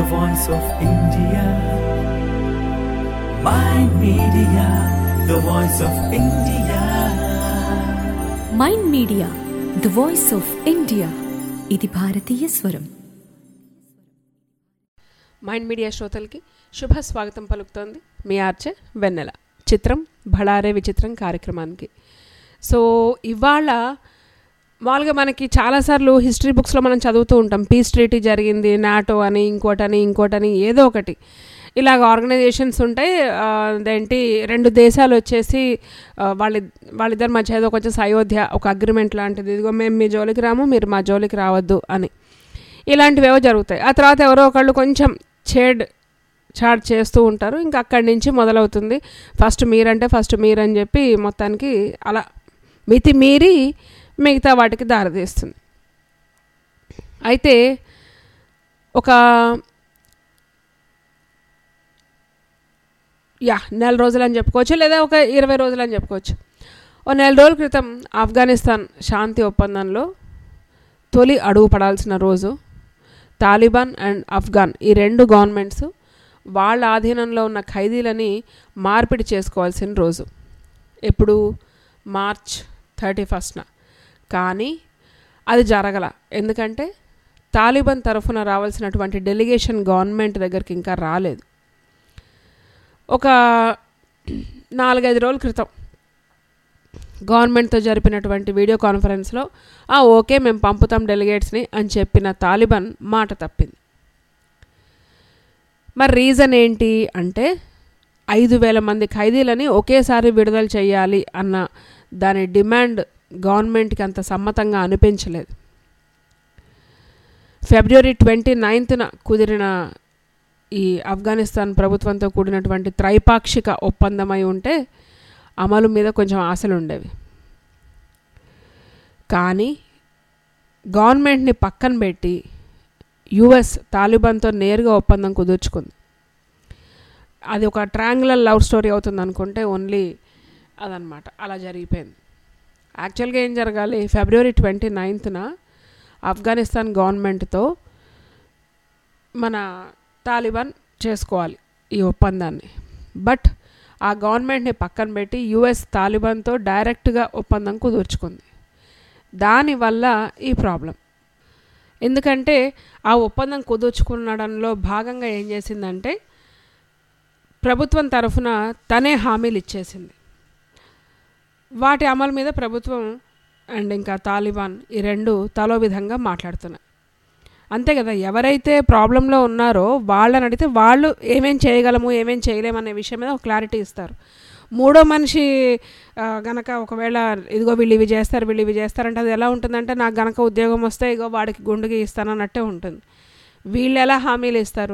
the voice of India. Mind Media, the voice of India. Mind media the voice of India. ఇది భారతీయ స్వరం. Mind media శ్రోతలకి శుభ స్వాగతం పలుకుతోంది మీ ఆర్చే వెన్నెల. చిత్రం భళారే విచిత్రం కార్యక్రమానికి. సో ఇవాళ మామూలుగా మనకి చాలాసార్లు హిస్టరీ బుక్స్లో మనం చదువుతూ ఉంటాం, పీస్ ట్రీటీ జరిగింది, నాటో అని, ఇంకోటని ఏదో ఒకటి ఇలాగ ఆర్గనైజేషన్స్ ఉంటాయి. అదేంటి, రెండు దేశాలు వచ్చేసి వాళ్ళిద్దరి మధ్య ఏదో కొంచెం అయోధ్య ఒక అగ్రిమెంట్ లాంటిది, ఇదిగో మేము మీ జోలికి రాము, మీరు మా జోలికి రావద్దు అని, ఇలాంటివేవో జరుగుతాయి. ఆ తర్వాత ఎవరో ఒకళ్ళు కొంచెం చాట్ చేస్తూ ఉంటారు. ఇంకా అక్కడి నుంచి మొదలవుతుంది ఫస్ట్ మీరని చెప్పి మొత్తానికి అలా మితి మీరి మిగతా వాటికి దారితీస్తుంది. అయితే ఒక నెల రోజులు అని చెప్పుకోవచ్చు, లేదా ఒక 20 రోజులు అని చెప్పుకోవచ్చు. ఓ నెల రోజుల క్రితం ఆఫ్ఘనిస్తాన్ శాంతి ఒప్పందంలో తొలి అడుగు పడాల్సిన రోజు. తాలిబాన్ అండ్ ఆఫ్ఘాన్ ఈ రెండు గవర్నమెంట్స్ వాళ్ళ ఆధీనంలో ఉన్న ఖైదీలని మార్పిడి చేసుకోవాల్సిన రోజు. ఎప్పుడు? మార్చ్ 31న. కానీ అది జరగల. ఎందుకంటే తాలిబాన్ తరఫున రావాల్సినటువంటి డెలిగేషన్ గవర్నమెంట్ దగ్గరికి ఇంకా రాలేదు. ఒక 4-5 రోజుల క్రితం గవర్నమెంట్తో జరిపినటువంటి వీడియో కాన్ఫరెన్స్లో ఓకే మేము పంపుతాం డెలిగేట్స్ని అని చెప్పిన తాలిబాన్ మాట తప్పింది. మరి రీజన్ ఏంటి అంటే 5,000 మంది ఖైదీలని ఒకేసారి విడుదల చేయాలి అన్న దాని డిమాండ్ గవర్నమెంట్కి అంత సమ్మతంగా అనిపించలేదు. ఫిబ్రవరి 29న కుదిరిన ఈ ఆఫ్ఘనిస్తాన్ ప్రభుత్వంతో కూడినటువంటి త్రైపాక్షిక ఒప్పందమై ఉంటే అమలు మీద కొంచెం ఆశలు ఉండేవి. కానీ గవర్నమెంట్ని పక్కన పెట్టి యుఎస్ తాలిబాన్తో నేరుగా ఒప్పందం కుదుర్చుకుంది. అది ఒక ట్రయాంగులర్ లవ్ స్టోరీ అవుతుంది అనుకుంటే ఓన్లీ అదనమాట, అలా జరిగిపోయింది. యాక్చువల్గా ఏం జరగాలి, ఫిబ్రవరి 29న ఆఫ్ఘనిస్తాన్ గవర్నమెంట్తో మన తాలిబాన్ చేసుకోవాలి ఈ ఒప్పందాన్ని. బట్ ఆ గవర్నమెంట్ని పక్కన పెట్టి యుఎస్ తాలిబాన్తో డైరెక్ట్గా ఒప్పందం కుదుర్చుకుంది. దానివల్ల ఈ ప్రాబ్లం. ఎందుకంటే ఆ ఒప్పందం కుదుర్చుకునడంలో భాగంగా ఏం చేసిందంటే ప్రభుత్వం తరఫున తనే హామీలు ఇచ్చేసింది. వాటి అమలు మీద ప్రభుత్వం అండ్ ఇంకా తాలిబాన్ ఈ రెండు తలో విధంగా మాట్లాడుతున్నాయి. అంతే కదా, ఎవరైతే ప్రాబ్లంలో ఉన్నారో వాళ్ళని అడిగితే వాళ్ళు ఏమేం చేయగలము ఏమేం చేయలేము అనే విషయం మీద ఒక క్లారిటీ ఇస్తారు. మూడో మనిషి గనక ఒకవేళ ఇదిగో వీళ్ళు ఇవి చేస్తారంటే అది ఎలా ఉంటుందంటే నాకు గనక ఉద్యోగం వస్తే ఇగో వాడికి గుండుకి ఇస్తానన్నట్టే ఉంటుంది. వీళ్ళు ఎలా హామీలు ఇస్తారు?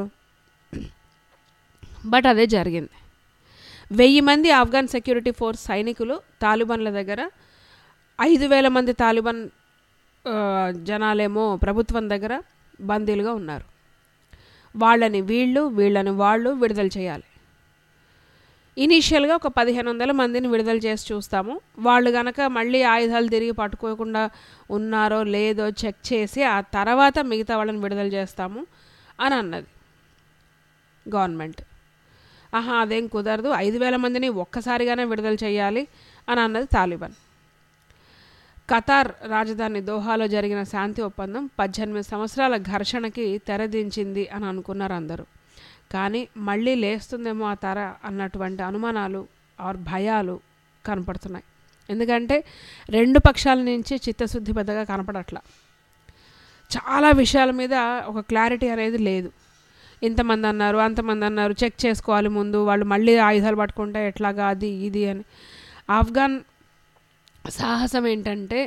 బట్ అదే జరిగింది. 1000 మంది ఆఫ్ఘన్ సెక్యూరిటీ ఫోర్స్ సైనికులు తాలిబాన్ల దగ్గర, 5,000 మంది తాలిబాన్ జనాలేమో ప్రభుత్వం దగ్గర బందీలుగా ఉన్నారు. వాళ్ళని వాళ్ళు విడుదల చేయాలి. ఇనీషియల్గా ఒక 1,500 మందిని విడుదల చేసి చూస్తాము, వాళ్ళు కనుక మళ్ళీ ఆయుధాలు తిరిగి పట్టుకోకుండా ఉన్నారో లేదో చెక్ చేసి ఆ తర్వాత మిగతా వాళ్ళని విడుదల చేస్తాము అని అన్నది గవర్నమెంట్. అదేం కుదరదు, 5,000 మందిని ఒక్కసారిగానే విడుదల చేయాలి అని అన్నది తాలిబాన్. ఖతార్ రాజధాని దోహాలో జరిగిన శాంతి ఒప్పందం 18 సంవత్సరాల ఘర్షణకి తెరదించింది అని అనుకున్నారు అందరూ. కానీ మళ్ళీ లేస్తుందేమో ఆ తర అన్నటువంటి అనుమానాలు భయాలు కనపడుతున్నాయి. ఎందుకంటే రెండు పక్షాల నుంచి చిత్తశుద్ధి పెద్దగా కనపడట్లా. చాలా విషయాల మీద ఒక క్లారిటీ అనేది లేదు. ఇంతమంది అన్నారు, అంతమంది అన్నారు, చెక్ చేసుకోవాలి ముందు, వాళ్ళు మళ్ళీ ఆయుధాలు పట్టుకుంటే ఎట్లాగా అది ఇది అని. ఆఫ్ఘన్ సాహసం ఏంటంటే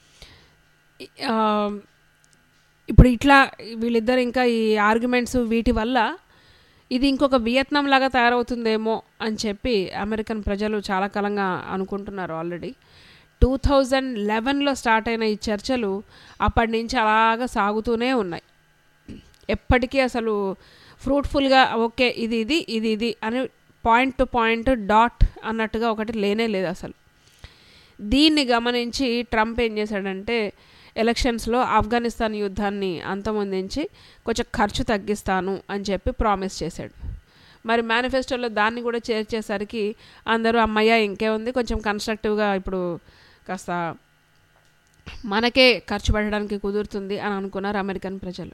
ఇప్పుడు ఇట్లా వీళ్ళిద్దరు ఇంకా ఈ ఆర్గ్యుమెంట్స్ వీటి వల్ల ఇది ఇంకొక వియత్నాం లాగా తయారవుతుందేమో అని చెప్పి అమెరికన్ ప్రజలు చాలా కాలంగా అనుకుంటున్నారు. ఆల్రెడీ 2011లో స్టార్ట్ అయిన ఈ చర్చలు అప్పటి నుంచి అలాగా సాగుతూనే ఉన్నాయి. ఎప్పటికీ అసలు ఫ్రూట్ఫుల్గా ఓకే ఇది అని పాయింట్ టు పాయింట్ డాట్ అన్నట్టుగా ఒకటి లేనే లేదు అసలు. దీన్ని గమనించి ట్రంప్ ఏం చేశాడంటే ఎలక్షన్స్లో ఆఫ్ఘనిస్తాన్ యుద్ధాన్ని అంతమొందించి కొంచెం ఖర్చు తగ్గిస్తాను అని చెప్పి ప్రామిస్ చేశాడు. మరి మేనిఫెస్టోలో దాన్ని కూడా చేర్చేసరికి అందరూ అమ్మయ్య ఇంకేముంది, కొంచెం కన్స్ట్రక్టివ్గా ఇప్పుడు కాస్త మనకే ఖర్చు పెట్టడానికి కుదురుతుంది అని అనుకున్నారు అమెరికన్ ప్రజలు.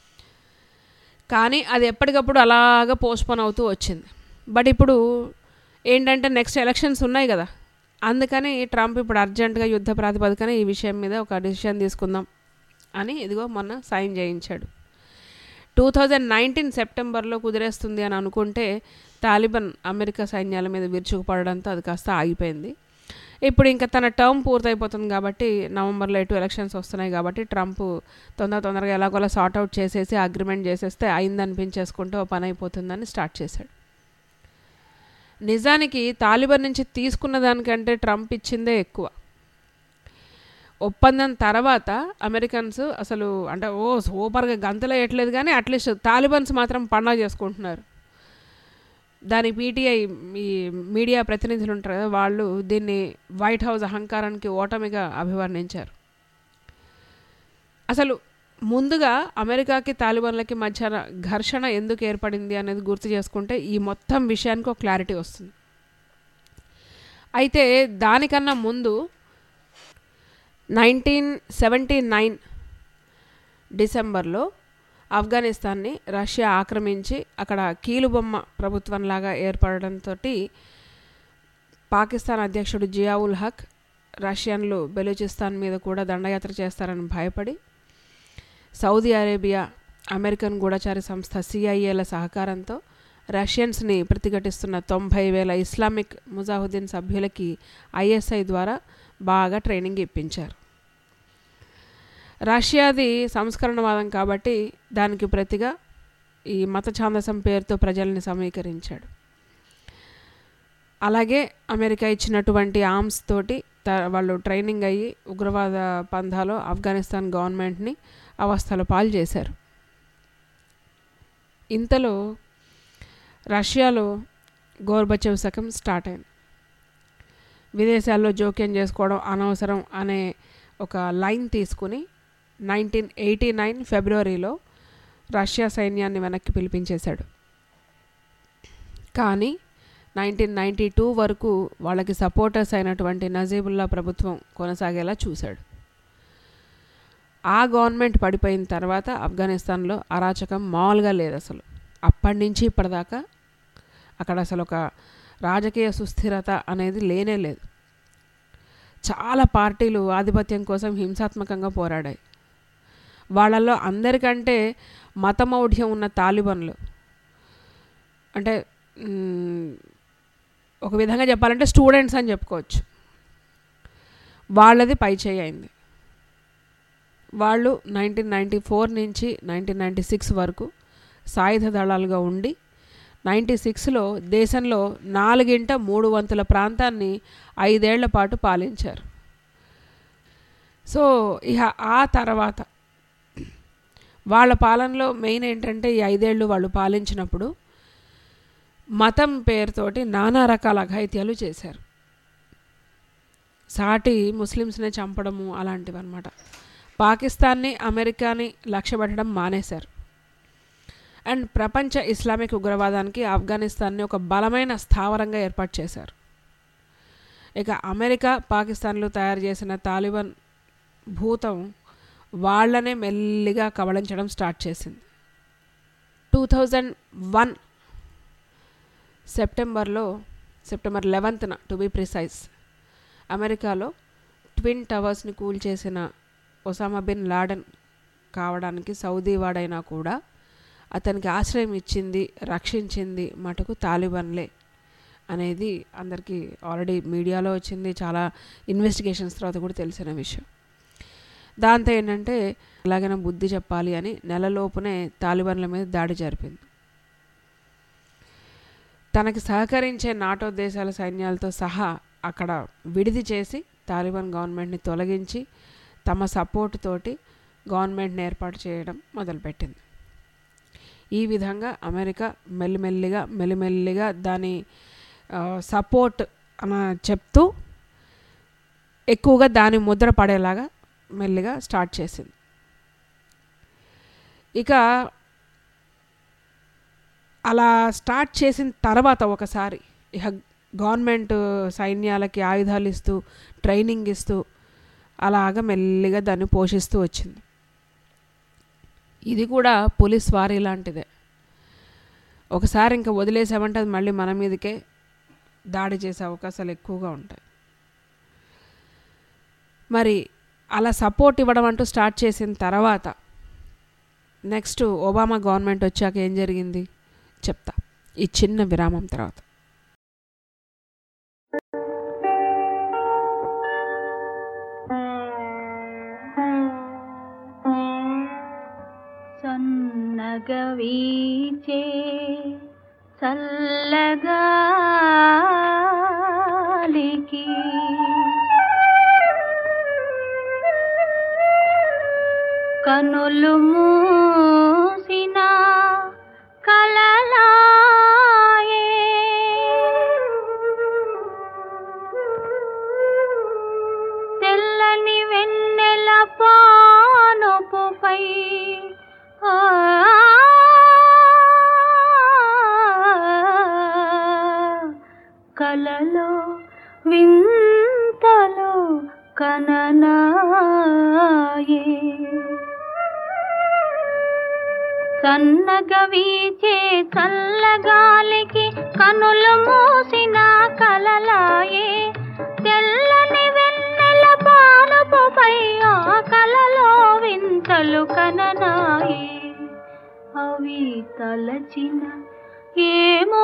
కానీ అది ఎప్పటికప్పుడు అలాగ పోస్ట్పోన్ అవుతూ వచ్చింది. బట్ ఇప్పుడు ఏంటంటే నెక్స్ట్ ఎలక్షన్స్ ఉన్నాయి కదా, అందుకని ట్రంప్ ఇప్పుడు అర్జెంటుగా యుద్ధ ప్రాతిపదికన ఈ విషయం మీద ఒక డిసిషన్ తీసుకుందాం అని ఇదిగో మొన్న సైన్ చేయించాడు. 2019 సెప్టెంబర్లో కుదిరేస్తుంది అని అనుకుంటే తాలిబాన్ అమెరికా సైన్యాల మీద విరుచుకుపడడంతో అది కాస్త ఆగిపోయింది. ఇప్పుడు ఇంకా తన టర్మ్ పూర్తయిపోతుంది కాబట్టి నవంబర్లో ఎటు ఎలక్షన్స్ వస్తున్నాయి కాబట్టి ట్రంప్ తొందరగా ఎలాగోలా సార్ట్అవుట్ చేసేసి అగ్రిమెంట్ చేసేస్తే అయిందనిపించేసుకుంటే ఓ పని అయిపోతుందని స్టార్ట్ చేశాడు. నిజానికి తాలిబాన్ నుంచి తీసుకున్న దానికంటే ట్రంప్ ఇచ్చిందే ఎక్కువ. ఒప్పందం తర్వాత అమెరికన్స్ అసలు అంటే సూపర్గా గంతలు వేయట్లేదు, కానీ అట్లీస్ట్ తాలిబాన్స్ మాత్రం పండగ చేసుకుంటున్నారు. దాని పీటీఐ ఈ మీడియా ప్రతినిధులు ఉంటారు కదా, వాళ్ళు దీన్ని వైట్ హౌస్ అహంకారానికి ఓటమిగా అభివర్ణించారు. అసలు ముందుగా అమెరికాకి తాలిబాన్లకి మధ్య ఘర్షణ ఎందుకు ఏర్పడింది అనేది గుర్తు చేసుకుంటే ఈ మొత్తం విషయానికి ఒక క్లారిటీ వస్తుంది. అయితే దానికన్నా ముందు 1979 డిసెంబర్లో ఆఫ్ఘనిస్తాన్ని రష్యా ఆక్రమించి అక్కడ కీలుబొమ్మ ప్రభుత్వంలాగా ఏర్పడడంతో పాకిస్తాన్ అధ్యక్షుడు జియావుల్ హక్ రష్యన్లు బెలూచిస్తాన్ మీద కూడా దండయాత్ర చేస్తారని భయపడి సౌదీ అరేబియా, అమెరికన్ గూఢచారి సంస్థ సిఐఏల సహకారంతో రష్యన్స్ని ప్రతిఘటిస్తున్న 90,000 ఇస్లామిక్ ముజాహుద్దీన్ సభ్యులకి ఐఎస్ఐ ద్వారా బాగా ట్రైనింగ్ ఇప్పించారు. రష్యాది సంస్కరణవాదం కాబట్టి దానికి ప్రతిగా ఈ మత ఛాందసం పేరుతో ప్రజల్ని సమీకరించాడు. అలాగే అమెరికా ఇచ్చినటువంటి ఆర్మ్స్ తోటి వాళ్ళు ట్రైనింగ్ అయ్యి ఉగ్రవాద పంథాలో ఆఫ్ఘనిస్తాన్ గవర్నమెంట్ని అవస్థల పాలు చేశారు. ఇంతలో రష్యాలో గోర్బచేవ్ శకం స్టార్ట్ అయింది. విదేశాల్లో జోక్యం చేసుకోవడం అనవసరం అనే ఒక లైన్ తీసుకుని 1989 ఫిబ్రవరిలో రష్యా సైన్యాన్ని వెనక్కి పిలిపించేశాడు. కానీ 1992 వరకు వాళ్ళకి సపోర్టర్స్ అయినటువంటి నజీబుల్లా ప్రభుత్వం కొనసాగేలా చూశాడు. ఆ గవర్నమెంట్ పడిపోయిన తర్వాత ఆఫ్ఘనిస్తాన్లో అరాచకం మామూలుగా లేదు. అసలు అప్పటి నుంచి ఇప్పటిదాకా అక్కడ అసలు ఒక రాజకీయ సుస్థిరత అనేది లేనే లేదు. చాలా పార్టీలు ఆధిపత్యం కోసం హింసాత్మకంగా పోరాడాయి. వాళ్ళల్లో అందరికంటే మతమౌఢ్యం ఉన్న తాలిబాన్లు, అంటే ఒక విధంగా చెప్పాలంటే స్టూడెంట్స్ అని చెప్పుకోవచ్చు, వాళ్ళది పైచేయి అయింది. వాళ్ళు 1994 నుంచి 1996 వరకు సాయుధ దళాలుగా ఉండి 96లో దేశంలో 4/3 ప్రాంతాన్ని 5 ఏళ్ల పాటు పాలించారు. సో ఇక ఆ తర్వాత వాళ్ళ పాలనలో మెయిన్ ఏంటంటే ఈ 5 ఏళ్ళు వాళ్ళు పాలించినప్పుడు మతం పేరుతోటి నానా రకాల అఘాయిత్యాలు చేశారు. సాటి ముస్లిమ్స్ని చంపడము అలాంటివి అన్నమాట. పాకిస్తాన్ని, అమెరికాని లక్ష్యపెట్టడం మానేశారు. అండ్ ప్రపంచ ఇస్లామిక్ ఉగ్రవాదానికి ఆఫ్ఘనిస్తాన్ని ఒక బలమైన స్థావరంగా ఏర్పాటు చేశారు. ఇక అమెరికా, పాకిస్తాన్లు తయారు చేసిన తాలిబాన్ భూతం వాళ్ళనే మెల్లిగా కబళించడం స్టార్ట్ చేసింది. 2001 సెప్టెంబర్ 11న టు బి ప్రిసైజ్ అమెరికాలో ట్విన్ టవర్స్ని కూల్చేసిన ఒసామా బిన్ లాడెన్ కావడానికి సౌదీ వాడైనా కూడా అతనికి ఆశ్రయం ఇచ్చింది, రక్షించింది మటుకు తాలిబాన్లే అనేది అందరికీ ఆల్రెడీ మీడియాలో వచ్చింది, చాలా ఇన్వెస్టిగేషన్స్ తర్వాత కూడా తెలిసిన విషయం. దాంతో ఏంటంటే ఎలాగైనా బుద్ధి చెప్పాలి అని నెలలోపునే తాలిబాన్ల మీద దాడి జరిపింది. తనకి సహకరించే నాటో దేశాల సైన్యాలతో సహా అక్కడ విడిది చేసి తాలిబాన్ గవర్నమెంట్ని తొలగించి తమ సపోర్ట్ తోటి గవర్నమెంట్ని ఏర్పాటు చేయడం మొదలుపెట్టింది. ఈ విధంగా అమెరికా మెల్లిమెల్లిగా దాని సపోర్ట్ అని చెప్తూ ఎక్కువగా దాని ముద్ర పడేలాగా మెల్లిగా స్టార్ట్ చేసింది. ఇక అలా స్టార్ట్ చేసిన తర్వాత ఒకసారి ఇక గవర్నమెంట్ సైన్యాలకి ఆయుధాలు ఇస్తూ ట్రైనింగ్ ఇస్తూ అలాగ మెల్లిగా దాన్ని పోషిస్తూ వచ్చింది. ఇది కూడా పోలీస్ వారి లాంటిదే. ఒకసారి ఇంకా వదిలేసామంటే అది మళ్ళీ మన మీదకే దాడి చేసే అవకాశాలు ఎక్కువగా ఉంటాయి. మరి అలా సపోర్ట్ ఇవ్వడం అంటూ స్టార్ట్ చేసిన తర్వాత నెక్స్ట్ ఒబామా గవర్నమెంట్ వచ్చాక ఏం జరిగింది చెప్తా ఈ చిన్న విరామం తర్వాత. సన్నగవీచే చల్లగాలికి కనులు మూసిన కలలాయే తెల్లని వెన్నెల పానుపుపై కలలో వింతలో కననాయే సన్నగా వీచే చల్లగాలికి కనులు మూసిన కలలాయే తెల్లని వెన్నెల పానుపుపై ఆ కలలో వింతలు కననాయే అవి తలచిన ఏమో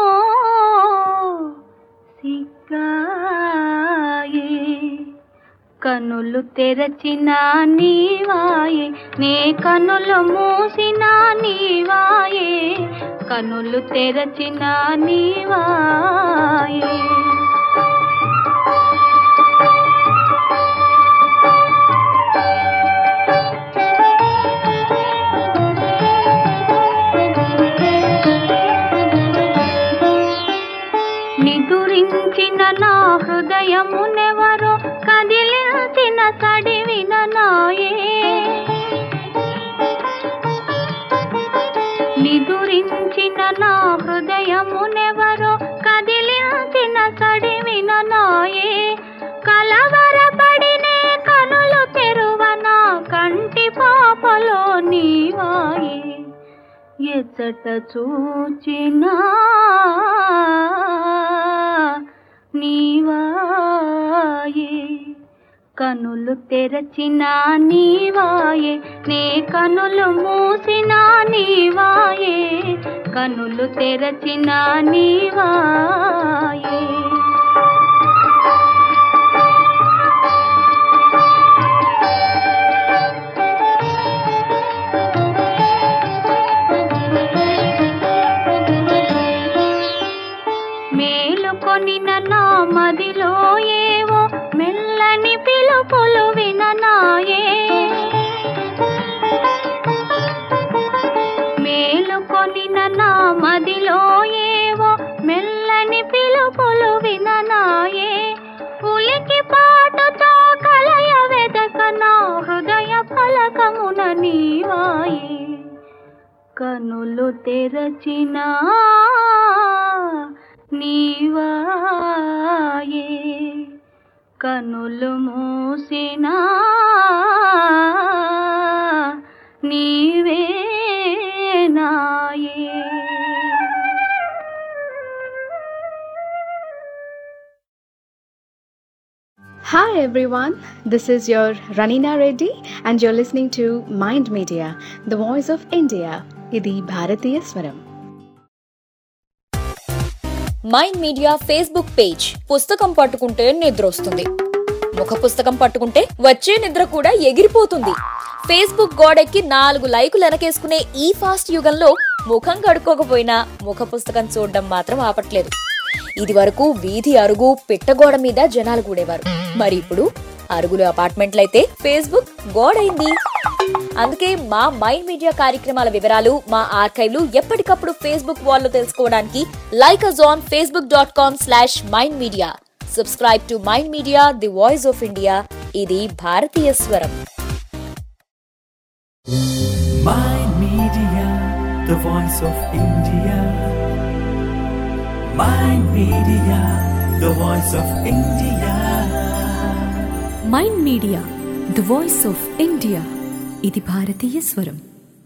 సిగ్గాయే కనులు తెరచిన నీవాయే నే కనులు మూసిన నీవాయే కనులు తెరచిన నీవాయే నిదురించిన నా హృదయమునెవరో కదిలించిన సడివిన నాయే నిదురించిన నా హృదయమునెవరో కదిలించిన సడివిన నాయే కలవరపడినే కనులు తెరువన కంటి పాపలో నీవాయే ఎచ్చట చూచినా నీవాయే కనులు తెరచిన నీవాయే నే కనులు మూసిన నీవాయే కనులు తెరచిన నీవాయే మేలుకొనిన నా మదిలో ఏవో మెల్లని పిలుపులు విననాయే మేలుకొనిన నా మదిలో ఏవో మెల్లని పిలుపులు విననాయే ఉలికి పాటుతో కలయ వెదక నా హృదయ ఫలకమున నీవాయే కనులు తెరచినా నీవాయే కనులు మూసినా నీవే నాయే. Hi everyone, this is your Ranina Reddy and you're listening to Mind Media, the voice of India. Idi Bharatiya Swaram. Mind media Facebook page పుస్తకం పట్టుకుంటే నిద్ర వస్తుంది, ముఖ పుస్తకం పట్టుకుంటే వచ్చే నిద్ర కూడా ఎగిరిపోతుంది. ఫేస్బుక్ గోడెక్కి 4 లైకులు వెనకేసుకునే ఈ ఫాస్ట్ యుగంలో ముఖం కడుక్కోకపోయినా ముఖ పుస్తకం చూడడం మాత్రం ఆపట్లేదు. ఇది వరకు వీధి అరుగు పిట్టగోడ మీద జనాలు కూడేవారు, మరి ఇప్పుడు అరుగులు అపార్ట్మెంట్లయితే ఫేస్బుక్ గోడైంది. అందుకే మా మైండ్ మీడియా కార్యక్రమాల వివరాలు మా ఆర్కైవ్లు ఎప్పటికప్పుడు ఫేస్బుక్ వాల్లో తెలుసుకోవడానికి like us on facebook.com/mindmedia. Subscribe to Mind Media, the voice of India. ఇది భారతీయ స్వరం. Mind Media, the voice of India. Mind Media, the voice of India. Mind media the voice of India ఇది భారతీయ స్వరం.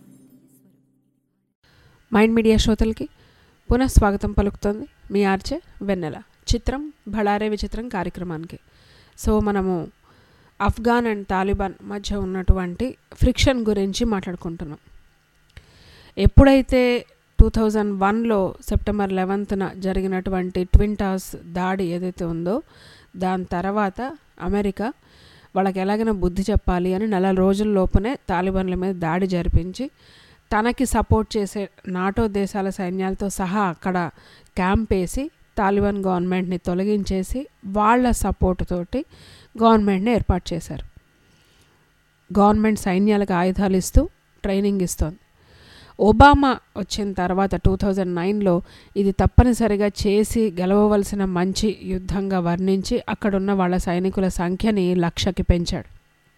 Mind media శ్రోతలకి పునః స్వాగతం పలుకుతోంది మీ ఆర్జే వెన్నెల. చిత్రం భళారే విచిత్రం కార్యక్రమానికి. సో మనము ఆఫ్ఘాన్ అండ్ తాలిబాన్ మధ్య ఉన్నటువంటి ఫ్రిక్షన్ గురించి మాట్లాడుకుంటున్నాం. ఎప్పుడైతే 2001లో సెప్టెంబర్ 11న జరిగినటువంటి ట్విన్ టవర్స్ దాడి ఏదైతే ఉందో దాని తర్వాత అమెరికా వాళ్ళకి ఎలాగైనా బుద్ధి చెప్పాలి అని నెల రోజుల లోపునే తాలిబాన్ల మీద దాడి జరిపించి తనకి సపోర్ట్ చేసే నాటో దేశాల సైన్యాలతో సహా అక్కడ క్యాంప్ వేసి తాలిబాన్ గవర్నమెంట్ని తొలగించేసి వాళ్ళ సపోర్ట్ తోటి గవర్నమెంట్ని ఏర్పాటు చేశారు. గవర్నమెంట్ సైన్యాలకు ఆయుధాలు ఇస్తూ ట్రైనింగ్ ఇస్తోంది. ఒబామా వచ్చిన తర్వాత 2009లో ఇది తప్పనిసరిగా చేసి గెలవవలసిన మంచి యుద్ధంగా వర్ణించి అక్కడున్న వాళ్ళ సైనికుల సంఖ్యని 1,00,000కి పెంచాడు.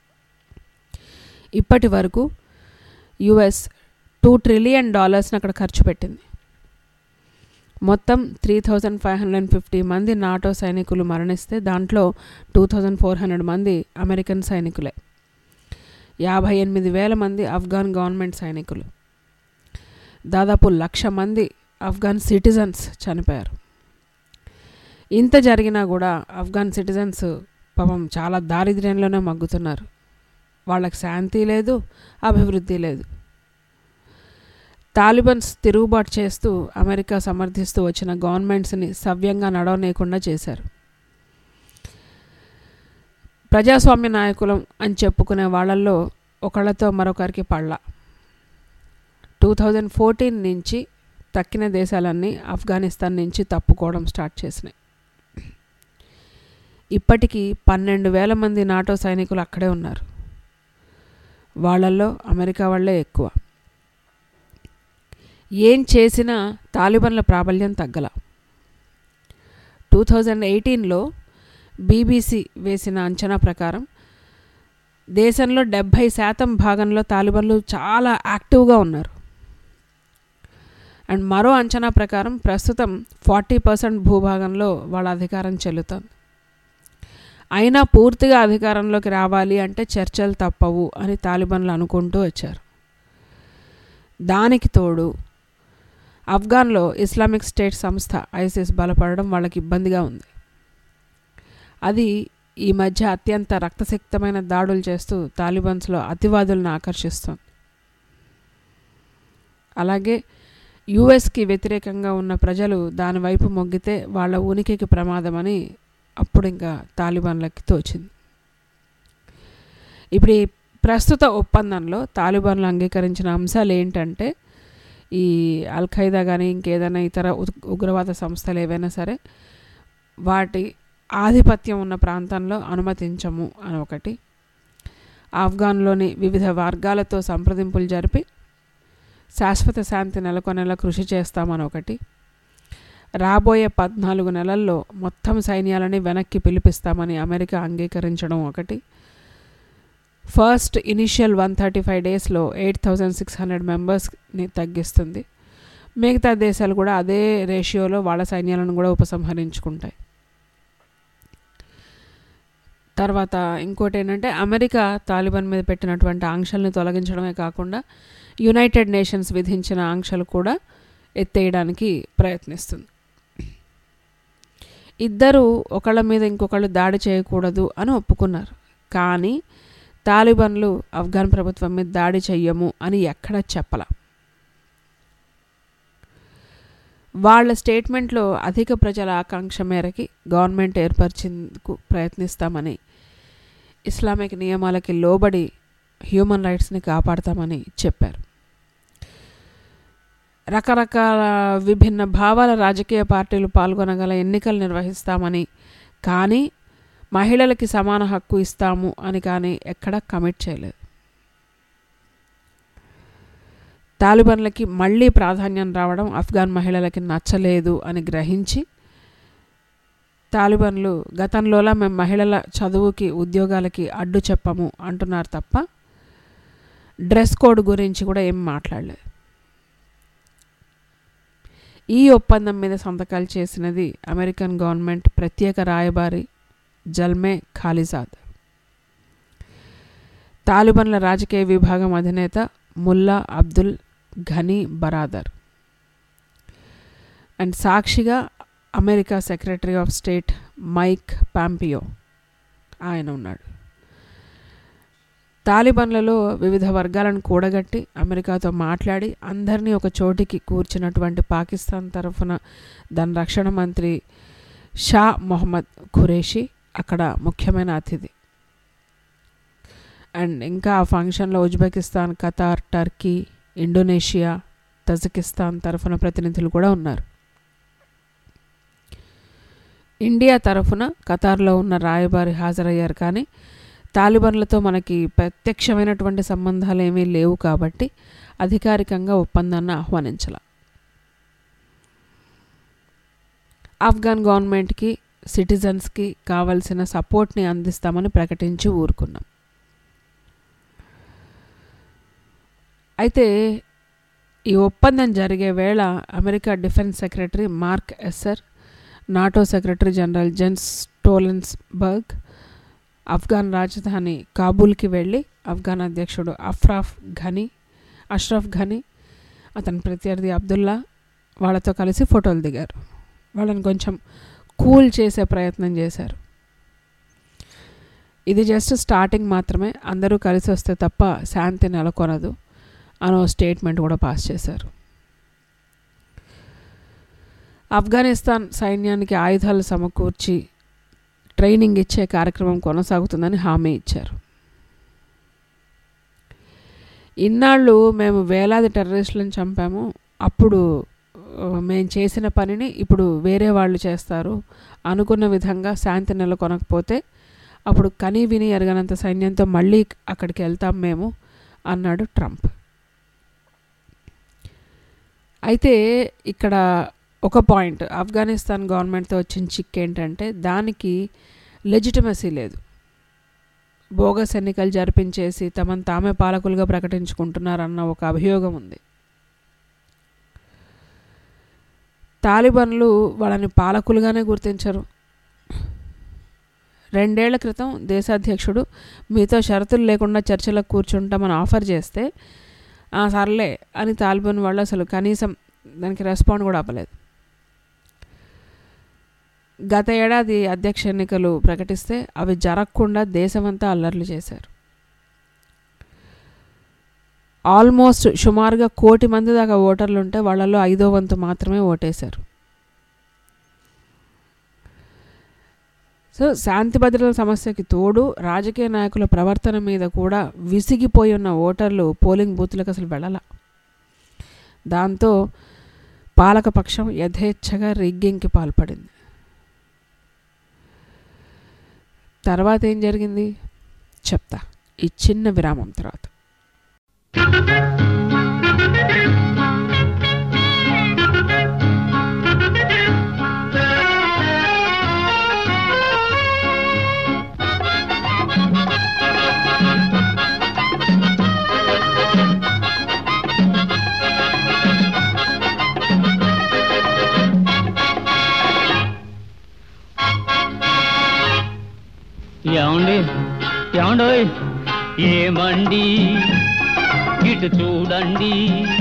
ఇప్పటి వరకు యుఎస్ $2 ట్రిలియన్ అక్కడ ఖర్చు పెట్టింది. మొత్తం 3,550 మంది నాటో సైనికులు మరణిస్తే దాంట్లో 2,400 మంది అమెరికన్ సైనికులే. 58,000 మంది ఆఫ్ఘాన్ గవర్నమెంట్ సైనికులు, దాదాపు 1,00,000 మంది ఆఫ్ఘాన్ సిటిజన్స్ చనిపోయారు. ఇంత జరిగినా కూడా ఆఫ్ఘాన్ సిటిజన్స్ పాపం చాలా దారిద్ర్యంలోనే మగ్గుతున్నారు. వాళ్ళకి శాంతి లేదు, అభివృద్ధి లేదు. తాలిబాన్స్ తిరుగుబాటు చేస్తూ అమెరికా సమర్థిస్తూ వచ్చిన గవర్నమెంట్స్ని సవ్యంగా నడవనీయకుండా చేశారు. ప్రజాస్వామ్య నాయకులం అని చెప్పుకునే వాళ్ళల్లో ఒకళ్ళతో మరొకరికి పళ్ళ. 2014 నుంచి తక్కిన దేశాలన్నీ ఆఫ్ఘనిస్తాన్ నుంచి తప్పుకోవడం స్టార్ట్ చేసినాయి. ఇప్పటికీ 12,000 మంది నాటో సైనికులు అక్కడే ఉన్నారు. వాళ్ళల్లో అమెరికా వాళ్ళే ఎక్కువ. ఏం చేసినా తాలిబాన్ల ప్రాబల్యం తగ్గల. 2018లో బీబీసీ వేసిన అంచనా ప్రకారం దేశంలో 70% భాగంలో తాలిబాన్లు చాలా యాక్టివ్గా ఉన్నారు. అండ్ మరో అంచనా ప్రకారం ప్రస్తుతం 40% భూభాగంలో వాళ్ళ అధికారం చెల్లుతోంది. అయినా పూర్తిగా అధికారంలోకి రావాలి అంటే చర్చలు తప్పవు అని తాలిబాన్లు అనుకుంటూ వచ్చారు. దానికి తోడు ఆఫ్ఘాన్లో ఇస్లామిక్ స్టేట్ సంస్థ ఐసిస్ బలపడడం వాళ్ళకి ఇబ్బందిగా ఉంది. అది ఈ మధ్య అత్యంత రక్తసిక్తమైన దాడులు చేస్తూ తాలిబాన్స్లో అతివాదులను ఆకర్షిస్తోంది. అలాగే యుఎస్కి వ్యతిరేకంగా ఉన్న ప్రజలు దానివైపు మొగ్గితే వాళ్ళ ఉనికికి ప్రమాదమని అప్పుడు ఇంకా తాలిబాన్లకి తోచింది. ఇప్పుడు ఈ ప్రస్తుత ఒప్పందంలో తాలిబాన్లు అంగీకరించిన అంశాలు ఏంటంటే ఈ అల్ఖైదా కానీ ఇంకేదైనా ఇతర ఉగ్రవాద సంస్థలు ఏవైనా సరే వాటి ఆధిపత్యం ఉన్న ప్రాంతంలో అనుమతించము అని ఒకటి, ఆఫ్ఘాన్లోని వివిధ వర్గాలతో సంప్రదింపులు జరిపి శాశ్వత శాంతి నెలకొనేలా కృషి చేస్తామని ఒకటి, రాబోయే 14 నెలల్లో మొత్తం సైన్యాలని వెనక్కి పిలిపిస్తామని అమెరికా అంగీకరించడం ఒకటి, ఫస్ట్ ఇనిషియల్ 135 డేస్లో 8,600 మెంబర్స్ని తగ్గిస్తుంది. మిగతా దేశాలు కూడా అదే రేషియోలో వాళ్ళ సైన్యాలను కూడా ఉపసంహరించుకుంటాయి. తర్వాత ఇంకోటి ఏంటంటే అమెరికా తాలిబాన్ మీద పెట్టినటువంటి ఆంక్షల్ని తొలగించడమే కాకుండా యునైటెడ్ నేషన్స్ విధించిన ఆంక్షలు కూడా ఎత్తేయడానికి ప్రయత్నిస్తుంది. ఇద్దరు ఒకళ్ళ మీద ఇంకొకళ్ళు దాడి చేయకూడదు అని ఒప్పుకున్నారు. కానీ తాలిబాన్లు ఆఫ్ఘాన్ ప్రభుత్వం మీద దాడి చెయ్యము అని ఎక్కడ చెప్పల. వాళ్ళ స్టేట్మెంట్లో అధిక ప్రజల ఆకాంక్ష మేరకి గవర్నమెంట్ ఏర్పరిచేందుకు ప్రయత్నిస్తామని, ఇస్లామిక్ నియమాలకి లోబడి హ్యూమన్ రైట్స్ని కాపాడతామని చెప్పారు. రకరకాల విభిన్న భావాల రాజకీయ పార్టీలు పాల్గొనగల ఎన్నికలు నిర్వహిస్తామని, కానీ మహిళలకి సమాన హక్కు ఇస్తాము అని కానీ ఎక్కడా కమిట్ చేయలేదు. తాలిబాన్లకి మళ్ళీ ప్రాధాన్యం రావడం ఆఫ్ఘాన్ మహిళలకి నచ్చలేదు అని గ్రహించి తాలిబాన్లు గతంలోలా మేము మహిళల చదువుకి ఉద్యోగాలకి అడ్డు చెప్పము అంటున్నారు తప్ప డ్రెస్ కోడ్ గురించి కూడా ఏం మాట్లాడలేదు. ఈ ఒప్పందం మీద సంతకాలు చేసినది అమెరికన్ గవర్నమెంట్ ప్రత్యేక రాయబారి జల్మే ఖాలిజాద్, తాలిబాన్ల రాజకీయ విభాగం అధినేత ముల్లా అబ్దుల్ ఘనీ బరాదర్ అండ్ సాక్షిగా America secretary of state Mike Pompeo ఆయన ఉన్నాడు. తాలిబాన్లలో వివిధ వర్గాలను కూడగట్టి అమెరికాతో మాట్లాడి అందరినీ ఒక చోటికి కూర్చున్నటువంటి పాకిస్తాన్ తరఫున దాని రక్షణ మంత్రి షా మొహమ్మద్ ఖురేషి అక్కడ ముఖ్యమైన అతిథి. అండ్ ఇంకా ఆ ఫంక్షన్లో Uzbekistan, Qatar, Turkey, Indonesia, Tajikistan తరఫున ప్రతినిధులు కూడా ఉన్నారు. ఇండియా తరఫున ఖతార్లో ఉన్న రాయబారి హాజరయ్యారు. కానీ తాలిబాన్లతో మనకి ప్రత్యక్షమైనటువంటి సంబంధాలు ఏమీ లేవు కాబట్టి అధికారికంగా ఒప్పందాన్ని ఆహ్వానించాల. ఆఫ్ఘన్ గవర్నమెంట్కి, సిటిజన్స్కి కావలసిన సపోర్ట్ని అందిస్తామని ప్రకటించి ఊరుకున్నాం. అయితే ఈ ఒప్పందం జరిగే వేళ America defence secretary Mark Esper, NATO secretary general Jens Stoltenberg Afghan రాజధాని కాబూల్కి వెళ్ళి ఆఫ్ఘన్ అధ్యక్షుడు అష్రఫ్ ఘనీ అతని ప్రత్యర్థి అబ్దుల్లా వాళ్ళతో కలిసి ఫోటోలు దిగారు. వాళ్ళని కొంచెం కూల్ చేసే ప్రయత్నం చేశారు. ఇది జస్ట్ స్టార్టింగ్ మాత్రమే, అందరూ కలిసి వస్తే తప్ప శాంతి నెలకొనదు అనో స్టేట్మెంట్ కూడా పాస్ చేశారు. ఆఫ్ఘనిస్తాన్ సైన్యానికి ఆయుధాలు సమకూర్చి ట్రైనింగ్ ఇచ్చే కార్యక్రమం కొనసాగుతుందని హామీ ఇచ్చారు. ఇన్నాళ్ళు మేము వేలాది టెర్రరిస్టులను చంపాము, అప్పుడు మేము చేసిన పనిని ఇప్పుడు వేరే వాళ్ళు చేస్తారు, అనుకున్న విధంగా శాంతి నెలకొనకపోతే అప్పుడు కనీ విని ఎరగనంత సైన్యంతో మళ్ళీ అక్కడికి వెళ్తాం మేము అన్నాడు ట్రంప్. అయితే ఇక్కడ ఒక పాయింట్, ఆఫ్ఘనిస్తాన్ గవర్నమెంట్తో వచ్చిన చిక్ ఏంటంటే దానికి లెజిటిమసీ లేదు. బోగస్ ఎన్నికలు జరిపించేసి తమను తామే పాలకులుగా ప్రకటించుకుంటున్నారన్న ఒక అభియోగం ఉంది. తాలిబాన్లు వాళ్ళని పాలకులుగానే గుర్తించరు. 2 ఏళ్ల క్రితం దేశాధ్యక్షుడు మీతో షరతులు లేకుండా చర్చలకు కూర్చుంటామని ఆఫర్ చేస్తే సర్లే అని తాలిబాన్ వాళ్ళు అసలు కనీసం దానికి రెస్పాండ్ కూడా అవ్వలేదు. గత ఏడాది అధ్యక్ష ఎన్నికలు ప్రకటిస్తే అవి జరగకుండా దేశమంతా అల్లర్లు చేశారు. ఆల్మోస్ట్ సుమారుగా 1 కోటి మంది దాకా ఓటర్లు ఉంటే వాళ్ళలో 5వ వంతు మాత్రమే ఓటేశారు. సో శాంతి భద్రతల సమస్యకి తోడు రాజకీయ నాయకుల ప్రవర్తన మీద కూడా విసిగిపోయి ఉన్న ఓటర్లు పోలింగ్ బూత్లకు అసలు వెళ్ళాల. దాంతో పాలకపక్షం యథేచ్ఛగా రిగ్గింగ్కి పాల్పడింది. తర్వాత ఏం జరిగింది చెప్తా ఈ చిన్న విరామం తర్వాత. ఏమండోయ్ ఏమండి ఇటు చూడండి,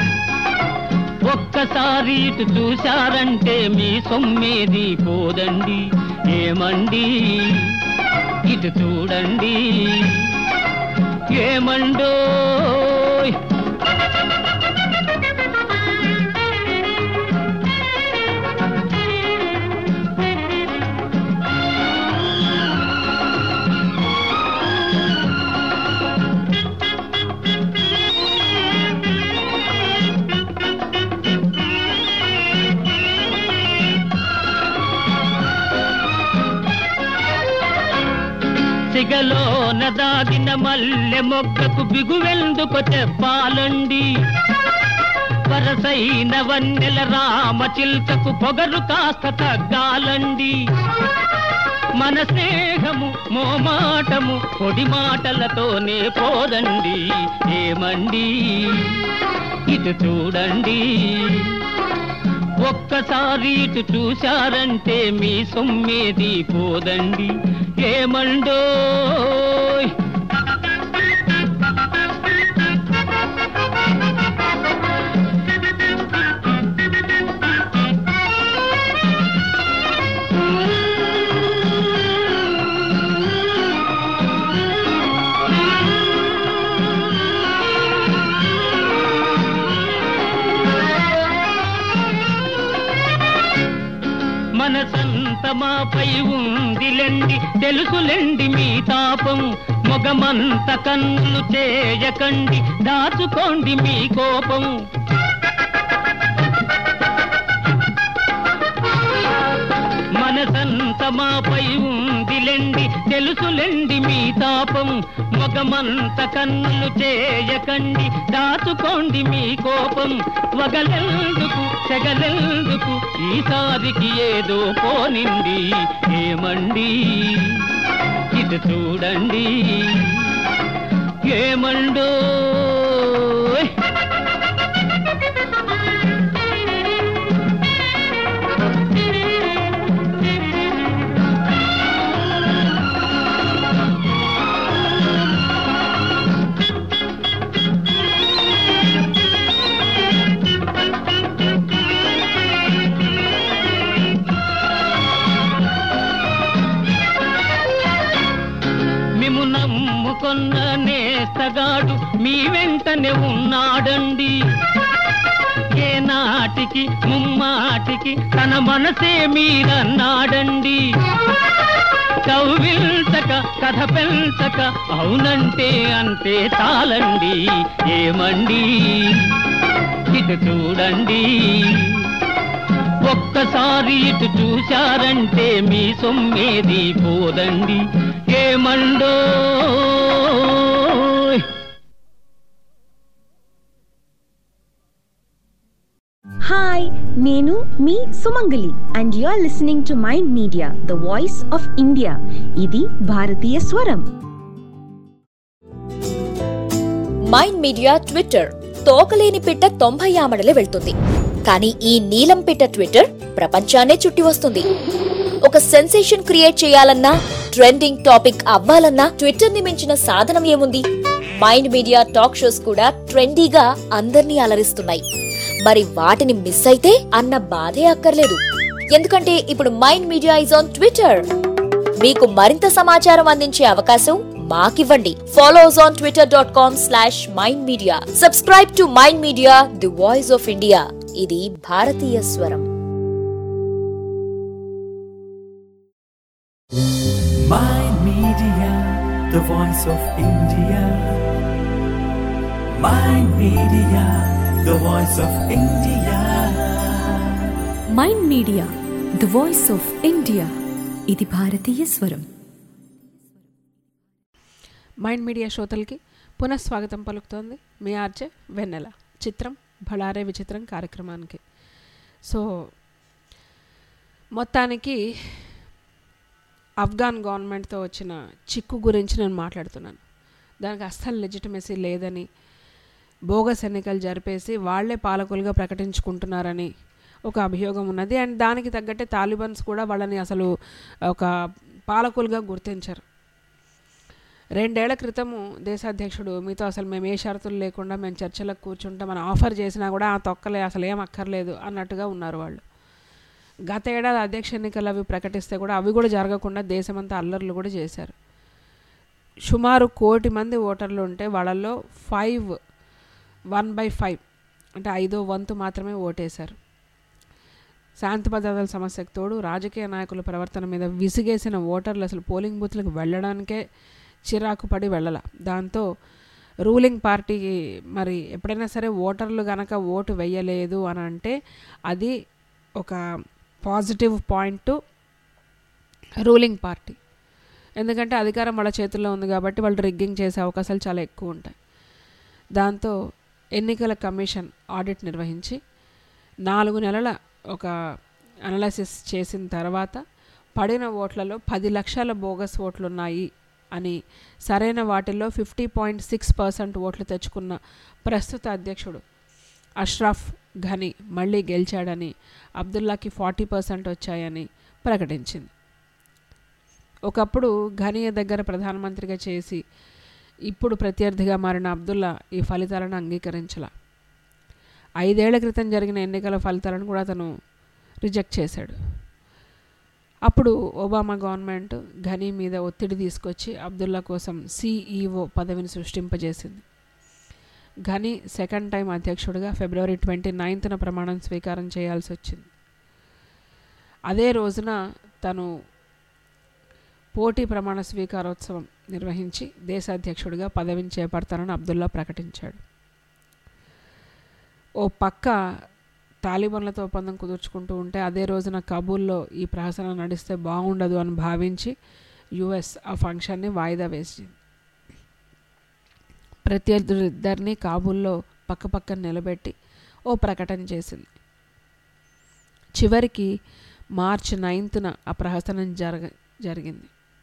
ఒక్కసారి ఇటు చూశారంటే మీ సొమ్మేది పోదండి. ఏమండి ఇటు చూడండి, ఏమండోయ్. సిగలోన దాగిన మల్లె మొక్కకు బిగువెందుకు చెప్పాలండి, వరసైన వన్నెల రామ చిల్కకు పొగరు కాస్త తగ్గాలండి. మన స్నేహము మోమాటము పొడి మాటలతోనే పోదండి. ఏమండి ఇటు చూడండి, ఒక్కసారి ఇటు చూశారంటే మీ సొమ్మేది పోదండి. ఏమండోయ్ మనసంత మాపై ఉందిలెండి, తెలుసులెండి మీ తాపం. మొగమంత కన్నులు చేయకండి, దాచుకోండి మీ కోపం. మనసంత మాపై ఉందిలెండి, తెలుసులెండి మీ తాపం. మొగమంత కన్నులు చేయకండి, దాచుకోండి మీ కోపం. వగలెందుకు సెగలెందుకు, ఈసారికి ఏదో పోనింది. ఏమండి ఇటు చూడండి, ఏమండో కొన్న నేస్తగాడు మీ వెంటనే ఉన్నాడండి. ఏ నాటికి ముమ్మాటికి తన మనసే మీరన్నాడండి. కవ్విల్చక కథ పెంచక అవునంటే అంతే చాలండి. ఏమండి ఇటు చూడండి, ఒక్కసారి ఇటు చూశారంటే మీ సొమ్మేది పోదండి. ఏమండో హాయ్, నేను మీ Sumangali and you are listening to mind media, the voice of India. ఇది భారతీయ స్వరం. మైండ్ మీడియా ట్విట్టర్, తోకలేని పిట్ట 90 ఆమడలే వెళ్తుంది. కానీ ఈ నీలం పిట్ట ట్విట్టర్ ప్రపంచాన్నే చుట్టి వస్తుంది. ఒక సెన్సేషన్ క్రియేట్ చేయాలన్నా, ట్రెండింగ్ టాపిక్ అవ్వాలన్నా ట్విట్టర్ ని మించిన సాధనం ఏముంది? మైండ్ మీడియా టాక్ షోస్ కూడా ట్రెండీగా అందర్నీ అలరిస్తున్నాయి. మరి వాటిని మిస్ అయితే అన్న బాధే అక్కర్లేదు. ఎందుకంటే ఇప్పుడు mind media is on Twitter. మీకు మరింత సమాచారం అందించే అవకాశం మాకివ్వండి. Follow us on twitter.com/mindmedia. Subscribe to mind media, the voice of India. ఇది భారతీయ స్వరం. Mind Media, the voice of India. Mind Media, the voice of India. Mind media the voice of India. ఇది భారతీయ స్వరం. మైండ్ మీడియా శ్రోతలకి పునఃస్వాగతం పలుకుతోంది మీ RJ వెన్నెల. చిత్రం భళారే విచిత్రం కార్యక్రమానికి. సో మొత్తానికి ఆఫ్ఘాన్ గవర్నమెంట్తో వచ్చిన చిక్కు గురించి నేను మాట్లాడుతున్నాను. దానికి అస్సలు లెజిటిమసీ లేదని, బోగస్ ఎన్నికలు జరిపేసి వాళ్లే పాలకులుగా ప్రకటించుకుంటున్నారని ఒక అభియోగం ఉన్నది. అండ్ దానికి తగ్గట్టే తాలిబాన్స్ కూడా వాళ్ళని అసలు ఒక పాలకులుగా గుర్తించరు. 2 ఏళ్ల క్రితము దేశాధ్యక్షుడు మీతో అసలు మేము ఏ షరతులు లేకుండా మేము చర్చలకు కూర్చుంటాం మన ఆఫర్ చేసినా కూడా ఆ తొక్కలే, అసలు ఏం అక్కర్లేదు అన్నట్టుగా ఉన్నారు వాళ్ళు. గత ఏడాది అధ్యక్ష ఎన్నికలు అవి ప్రకటిస్తే కూడా అవి కూడా జరగకుండా దేశమంతా అల్లర్లు కూడా చేశారు. సుమారు 1 కోటి మంది ఓటర్లు ఉంటే వాళ్ళల్లో 1/5 అంటే 5వ వంతు మాత్రమే ఓటేశారు. శాంతి భద్రతల సమస్యకు తోడు రాజకీయ నాయకుల ప్రవర్తన మీద విసిగేసిన ఓటర్లు అసలు పోలింగ్ బూత్లకు వెళ్ళడానికే చిరాకు పడి వెళ్ళాల. దాంతో రూలింగ్ పార్టీకి మరి ఎప్పుడైనా సరే ఓటర్లు గనక ఓటు వేయలేదు అని అంటే అది ఒక పాజిటివ్ పాయింట్ రూలింగ్ పార్టీ. ఎందుకంటే అధికారం వాళ్ళ చేతుల్లో ఉంది కాబట్టి వాళ్ళు రిగ్గింగ్ చేసే అవకాశాలు చాలా ఎక్కువ ఉంటాయి. దాంతో ఎన్నికల కమిషన్ ఆడిట్ నిర్వహించి 4 నెలల ఒక అనాలిసిస్ చేసిన తర్వాత పడిన ఓట్లలో 10 లక్షల బోగస్ ఓట్లున్నాయి అని, సరైన వాటిల్లో 50.6% ఓట్లు తెచ్చుకున్న ప్రస్తుత అధ్యక్షుడు అష్రఫ్ ఘనీ మళ్ళీ గెలిచాడని, అబ్దుల్లాకి 40% వచ్చాయని ప్రకటించింది. ఒకప్పుడు ఘనీ దగ్గర ప్రధానమంత్రిగా చేసి ఇప్పుడు ప్రత్యర్థిగా మారిన అబ్దుల్లా ఈ ఫలితాలను అంగీకరించలా. 5 ఏళ్ల క్రితం జరిగిన ఎన్నికల ఫలితాలను కూడా అతను రిజెక్ట్ చేశాడు. అప్పుడు ఒబామా గవర్నమెంట్ ఘనీ మీద ఒత్తిడి తీసుకొచ్చి అబ్దుల్లా కోసం CEO పదవిని సృష్టింపజేసింది. ఘనీ సెకండ్ టైం అధ్యక్షుడిగా February 29న ప్రమాణం స్వీకారం చేయాల్సి వచ్చింది. అదే రోజున తను పోటీ ప్రమాణ స్వీకారోత్సవం నిర్వహించి దేశాధ్యక్షుడిగా పదవిని చేపడతానని అబ్దుల్లా ప్రకటించాడు. ఓ పక్క తాలిబాన్లతో ఒప్పందం కుదుర్చుకుంటూ ఉంటే అదే రోజున కాబూల్లో ఈ ప్రహసనం నడిస్తే బాగుండదు అని భావించి US ఆ ఫంక్షన్ని వాయిదా వేసింది. ప్రత్యర్థులిద్దరినీ కాబూల్లో పక్కపక్కన నిలబెట్టి ఓ ప్రకటన చేసింది. చివరికి March 9న ఆ ప్రహసనం జరిగింది.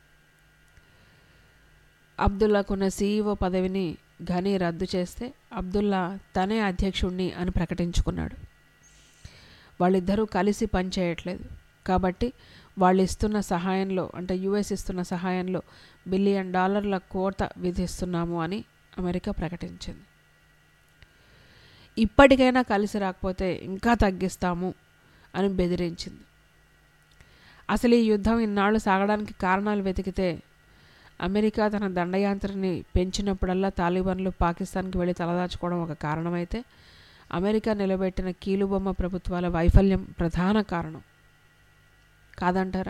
అబ్దుల్లాకున్న CEO పదవిని ఘనీ రద్దు చేస్తే అబ్దుల్లా తనే అధ్యక్షుణ్ణి అని ప్రకటించుకున్నాడు. వాళ్ళిద్దరూ కలిసి పనిచేయట్లేదు కాబట్టి వాళ్ళు ఇస్తున్న సహాయంలో, అంటే US ఇస్తున్న సహాయంలో $1 బిలియన్ కోత విధిస్తున్నాము అని అమెరికా ప్రకటించింది. ఇప్పటికైనా కలిసి రాకపోతే ఇంకా తగ్గిస్తాము అని బెదిరించింది. అసలు ఈ యుద్ధం ఇన్నాళ్ళు సాగడానికి కారణాలు వెతికితే అమెరికా తన దండయాత్రని పెంచినప్పుడల్లా తాలిబాన్లు పాకిస్తాన్కి వెళ్ళి తలదాచుకోవడం ఒక కారణమైతే అమెరికా నిలబెట్టిన కీలుబొమ్మ ప్రభుత్వాల వైఫల్యం ప్రధాన కారణం కాదంటారా?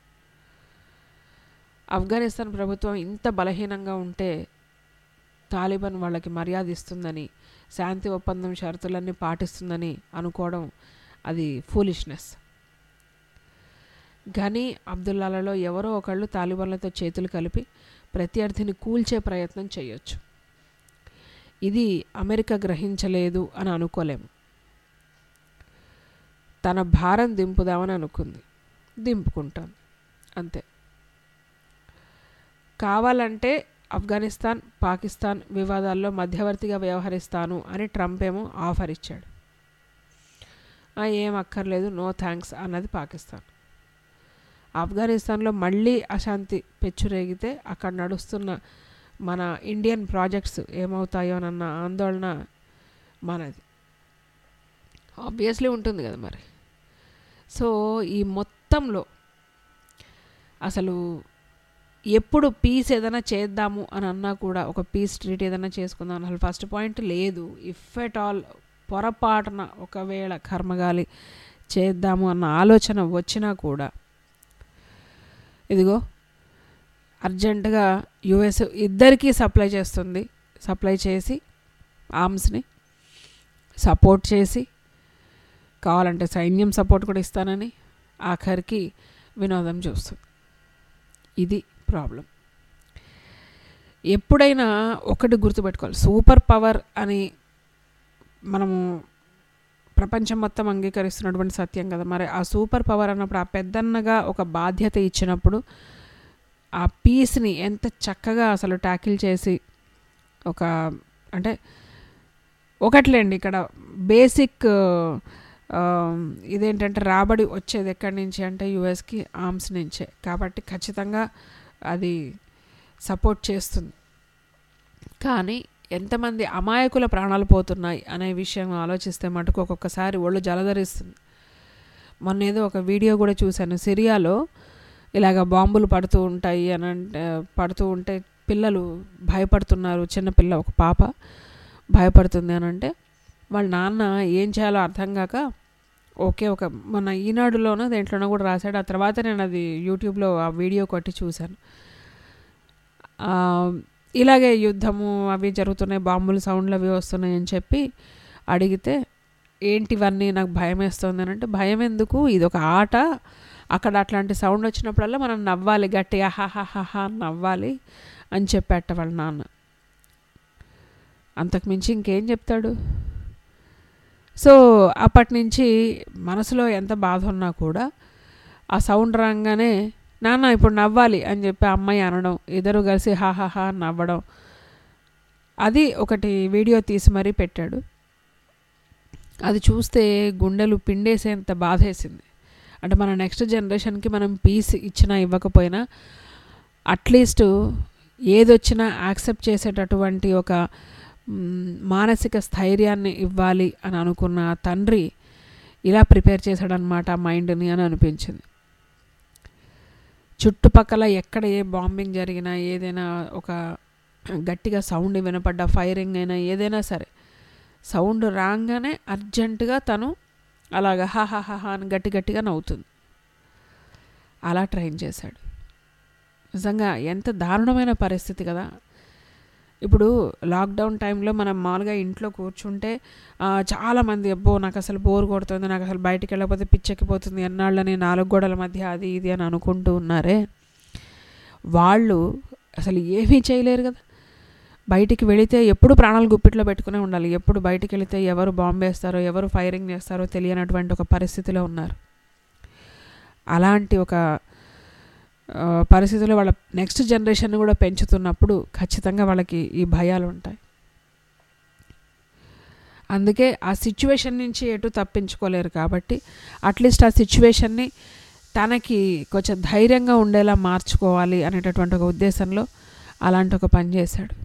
ఆఫ్ఘనిస్తాన్ ప్రభుత్వం ఇంత బలహీనంగా ఉంటే తాలిబాన్ వాళ్ళకి మర్యాద ఇస్తుందని, శాంతి ఒప్పందం షరతులన్నీ పాటిస్తుందని అనుకోవడం అది ఫూలిష్నెస్. ఘనీ, అబ్దుల్లాలలో ఎవరో ఒకళ్ళు తాలిబాన్లతో చేతులు కలిపి ప్రత్యర్థిని కూల్చే ప్రయత్నం చేయొచ్చు. ఇది అమెరికా గ్రహించలేదు అని అనుకోలేము. తన భారం దింపుదామని అనుకుంది, దింపుకుంటాను అంతే. కావాలంటే ఆఫ్ఘనిస్తాన్, పాకిస్తాన్ వివాదాల్లో మధ్యవర్తిగా వ్యవహరిస్తాను అని ట్రంప్ ఏమో ఆఫర్ ఇచ్చాడు. ఏం అక్కర్లేదు, నో థ్యాంక్స్ అన్నది పాకిస్తాన్. ఆఫ్ఘనిస్తాన్లో మళ్ళీ అశాంతి పెచ్చురేగితే అక్కడ నడుస్తున్న మన ఇండియన్ ప్రాజెక్ట్స్ ఏమవుతాయోనన్న ఆందోళన మనది ఆబ్వియస్లీ ఉంటుంది కదా మరి. సో ఈ మొత్తంలో అసలు ఎప్పుడు పీస్ ఏదైనా చేద్దాము అని అన్నా కూడా, ఒక పీస్ ట్రీట్ ఏదైనా చేసుకుందాం అసలు ఫస్ట్ పాయింట్ లేదు. ఇఫ్ ఎట్ ఆల్ పొరపాటున ఒకవేళ కర్మగాలి చేద్దాము అన్న ఆలోచన వచ్చినా కూడా ఇదిగో అర్జెంటుగా US ఇద్దరికీ సప్లై చేస్తుంది. సప్లై చేసి ఆర్మ్స్ని సపోర్ట్ చేసి, కావాలంటే సైన్యం సపోర్ట్ కూడా ఇస్తానని ఆఖరికి వినోదం చూస్తుంది. ఇది ప్రాబ్లం. ఎప్పుడైనా ఒకటి గుర్తుపెట్టుకోవాలి, సూపర్ పవర్ అని మనము ప్రపంచం మొత్తం అంగీకరిస్తున్నటువంటి సత్యం కదా. మరి ఆ సూపర్ పవర్ అన్నప్పుడు ఆ పెద్దన్నగా ఒక బాధ్యత ఇచ్చినప్పుడు ఆ పీస్ని ఎంత చక్కగా అసలు ట్యాకిల్ చేసి అంటే ఒకట్లేండి, ఇక్కడ బేసిక్ ఇదేంటంటే రాబడి వచ్చేది ఎక్కడి నుంచి అంటే యుఎస్కి ఆర్మ్స్ నుంచే. కాబట్టి ఖచ్చితంగా అది సపోర్ట్ చేస్తుంది. కానీ ఎంతమంది అమాయకుల ప్రాణాలు పోతున్నాయి అనే విషయం ఆలోచిస్తే మటుకు ఒక్కొక్కసారి ఒళ్ళు జలధరిస్తుంది. మొన్న ఏదో ఒక వీడియో కూడా చూశాను, సిరియాలో ఇలాగ బాంబులు పడుతూ ఉంటాయి అని పడుతూ ఉంటే పిల్లలు భయపడుతున్నారు. చిన్నపిల్ల ఒక పాప భయపడుతుంది అని అంటే వాళ్ళ నాన్న ఏం చేయాలో అర్థం కాక ఒక మన ఈనాడులోనో దేంట్లోనో కూడా రాశాడు. ఆ తర్వాత నేను అది యూట్యూబ్లో ఆ వీడియో కొట్టి చూశాను. ఇలాగే యుద్ధము అవి జరుగుతున్నాయి, బాంబులు సౌండ్లు అవి వస్తున్నాయి అని చెప్పి అడిగితే ఏంటివన్నీ నాకు భయం వేస్తుంది అని అంటే, భయం ఎందుకు, ఇది ఒక ఆట, అక్కడ అట్లాంటి సౌండ్ వచ్చినప్పుడల్లా మనం నవ్వాలి, గట్టిగా హాహాహా నవ్వాలి అని చెప్పేట వాళ్ళ నాన్న. అంతకుమించి ఇంకేం చెప్తాడు. సో అప్పటి నుంచి మనసులో ఎంత బాధ ఉన్నా కూడా ఆ సౌండ్ రాగానే నాన్న ఇప్పుడు నవ్వాలి అని చెప్పి అమ్మాయి అనడం, ఇద్దరు కలిసి హాహాహా నవ్వడం, అది ఒకటి వీడియో తీసి మరీ పెట్టాడు. అది చూస్తే గుండెలు పిండేసేంత బాధేసింది. అంటే మన నెక్స్ట్ జనరేషన్కి మనం పీస్ ఇచ్చినా ఇవ్వకపోయినా అట్లీస్ట్ ఏదొచ్చినా యాక్సెప్ట్ చేసేటటువంటి ఒక మానసిక స్థైర్యాన్ని ఇవ్వాలి అని అనుకున్న తండ్రి ఇలా ప్రిపేర్ చేశాడనమాట మైండ్ని అని అనిపించింది. చుట్టుపక్కల ఎక్కడ ఏ బాంబింగ్ జరిగినా, ఏదైనా ఒక గట్టిగా సౌండ్ వినపడ్డ, ఫైరింగ్ అయినా ఏదైనా సరే, సౌండ్ రాగానే అర్జెంటుగా తను అలాగా హాహాహా అని గట్టిగా నవ్వుతుంది. అలా ట్రైన్ చేశాడు. నిజంగా ఎంత దారుణమైన పరిస్థితి కదా. ఇప్పుడు లాక్డౌన్ టైంలో మనం మామూలుగా ఇంట్లో కూర్చుంటే చాలామంది అబ్బో నాకు అసలు బోర్ కొడుతుంది, నాకు అసలు బయటికి వెళ్ళకపోతే పిచ్చెక్కిపోతుంది, ఎన్నాళ్ళని 4 గోడల మధ్య అది ఇది అని అనుకుంటూ ఉన్నారే, వాళ్ళు అసలు ఏమీ చేయలేరు కదా. బయటికి వెళితే ఎప్పుడు ప్రాణాలు గుప్పిట్లో పెట్టుకునే ఉండాలి. ఎప్పుడు బయటికి వెళితే ఎవరు బాంబు వేస్తారో, ఎవరు ఫైరింగ్ చేస్తారో తెలియనటువంటి ఒక పరిస్థితిలో ఉన్నారు. అలాంటి ఒక పరిస్థితుల్లో వాళ్ళ నెక్స్ట్ జనరేషన్ కూడా పెంచుతున్నప్పుడు ఖచ్చితంగా వాళ్ళకి ఈ భయాలు ఉంటాయి. అందుకే ఆ సిచ్యువేషన్ నుంచి ఎటు తప్పించుకోలేరు కాబట్టి అట్లీస్ట్ ఆ సిచ్యువేషన్ని తనకి కొంచెం ధైర్యంగా ఉండేలా మార్చుకోవాలి అనేటటువంటి ఒక ఉద్దేశంలో అలాంటి ఒక పని చేశాడు.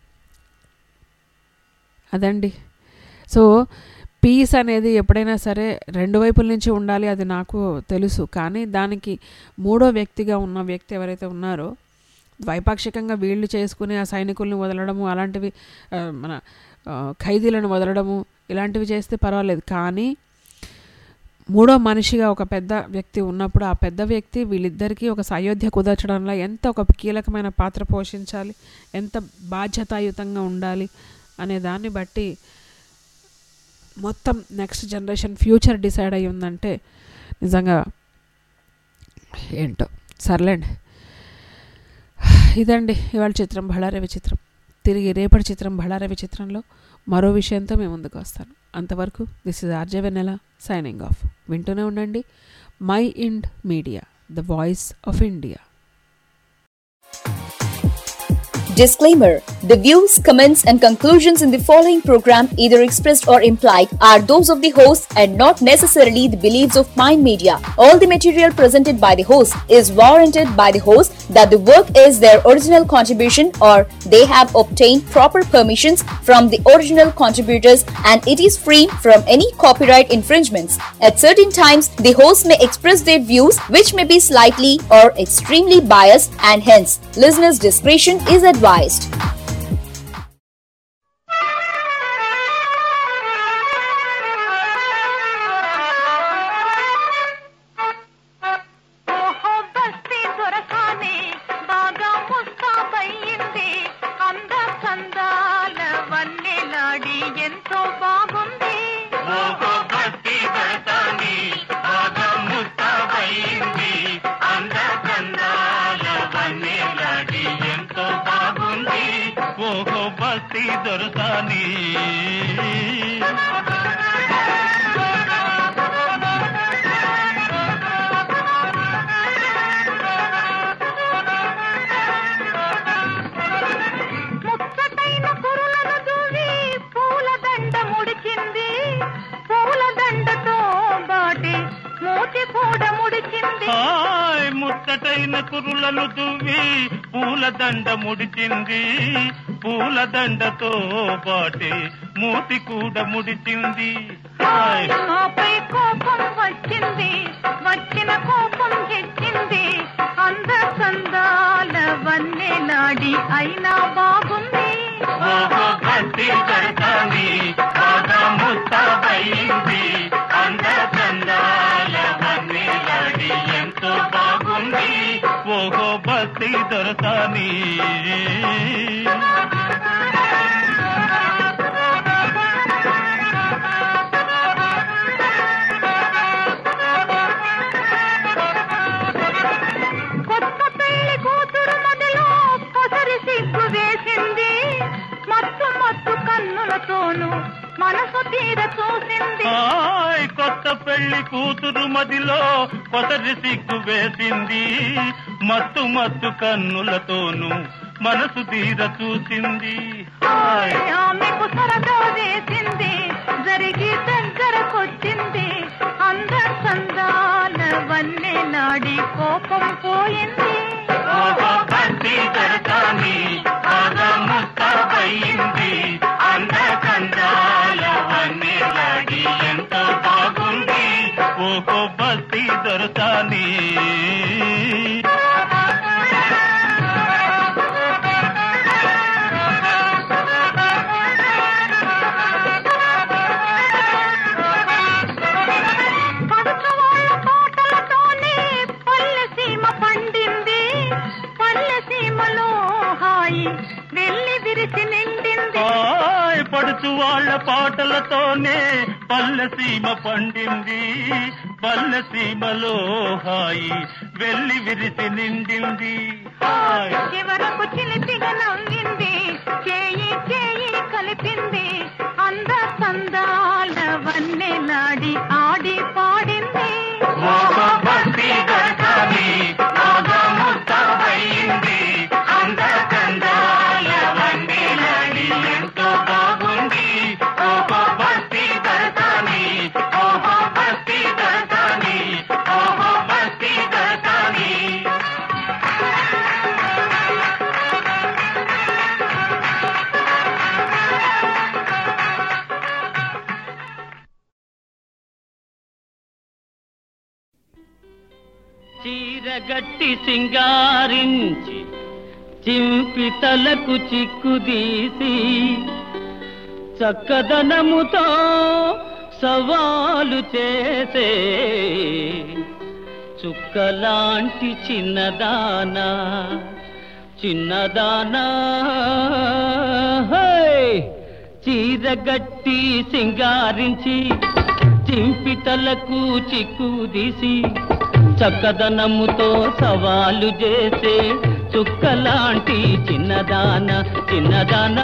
అదండి. సో పీస్ అనేది ఎప్పుడైనా సరే 2 వైపుల నుంచి ఉండాలి, అది నాకు తెలుసు. కానీ దానికి మూడో వ్యక్తిగా ఉన్న వ్యక్తి ఎవరైతే ఉన్నారో, ద్వైపాక్షికంగా వీళ్ళు చేసుకుని ఆ సైనికుల్ని వదలడము, అలాంటివి మన ఖైదీలను వదలడము ఇలాంటివి చేస్తే పర్వాలేదు. కానీ మూడో మనిషిగా ఒక పెద్ద వ్యక్తి ఉన్నప్పుడు ఆ పెద్ద వ్యక్తి వీళ్ళిద్దరికీ ఒక సయోధ్య కుదర్చడంలో ఎంత ఒక కీలకమైన పాత్ర పోషించాలి, ఎంత బాధ్యతాయుతంగా ఉండాలి అనే దాన్ని బట్టి మొత్తం నెక్స్ట్ జనరేషన్ ఫ్యూచర్ డిసైడ్ అయ్యి ఉందంటే నిజంగా ఏంటో. సర్లేండి, ఇదండి ఇవాళ చిత్రం బళారే విచిత్రం. తిరిగి రేపటి చిత్రం బళారే విచిత్రంలో మరో విషయంతో మేము ముందుకు వస్తాను. అంతవరకు this is RJ Vennela signing off. వింటూనే ఉండండి mind media, the voice of India. Disclaimer: the views, comments and conclusions in the following program, either expressed or implied, are those of the host and not necessarily the beliefs of Mind Media. All the material presented by the host is warranted by the host that the work is their original contribution or they have obtained proper permissions from the original contributors and it is free from any copyright infringements. At certain times, the host may express their views which may be slightly or extremely biased and hence listeners' discretion is advised. ముచ్చటైన కురులను దువ్వి పూలదండ ముడిచింది, పూలదండతో పాటి మూతి కూడా ముడిచింది. నాపై కోపం వచ్చింది, వచ్చిన కోపం తెచ్చింది, అంద చందాల వన్నెలాడి అయినా బాగుంది. భక్తి దొరకాలి బాగా ముస్తాబైంది, అంద చందాల వన్నెలాడి ఎంతో బాగుంది. ఓహో భక్తి దొరకాలి. మనసు తీర చూసింది. కొత్త పెళ్లి కూతురు మదిలో కొసరి సిగ్గు వేసింది. మత్తు మత్తు కన్నులతోనూ మనసు తీర చూసింది. ఆమెకు సరదా వేసింది, జరిగి దగ్గరకొచ్చింది. అంద సందాల వన్నె నాడి కోపం పోయింది. భక్తి దర్శని ముస్తాబయింది. అంద కందాల వన్నె నాడి ఎంతో బాగుంది. ఓహో భక్తి దర్శని. పడుచు వాళ్ళ పాటలతోనే పల్లెసీమ పండింది. పల్లెసీమలో హాయి వెళ్ళి విరిసి నిండింది. చివరకు చిలిపిగా నవ్వింది, చేయి చేయి కలిపింది. అంద సందాల వన్నె నాడి ఆడి పాడింది. భక్తి దర్శని ముస్తాబయింది. అంద కందాల వన్నె నాడి ఎంతో బాగుంది. ఓహో భక్తి దర్శని, ఓహో భక్తి దర్శని, ఓహో భక్తి దర్శని. చీరగట్టి సింగారించి చింపి తలకు చిక్కుదీసి చక్కదనముతో సవాలు చేసే చుక్కలాంటి చిన్నదానా చిన్నదానా. చీరగట్టి సింగారించి చింపి తలకు చిక్కుదీసి చక్కదనముతో సవాలు చేసే చుక్కలాంటి చిన్నదాన చిన్నదానా.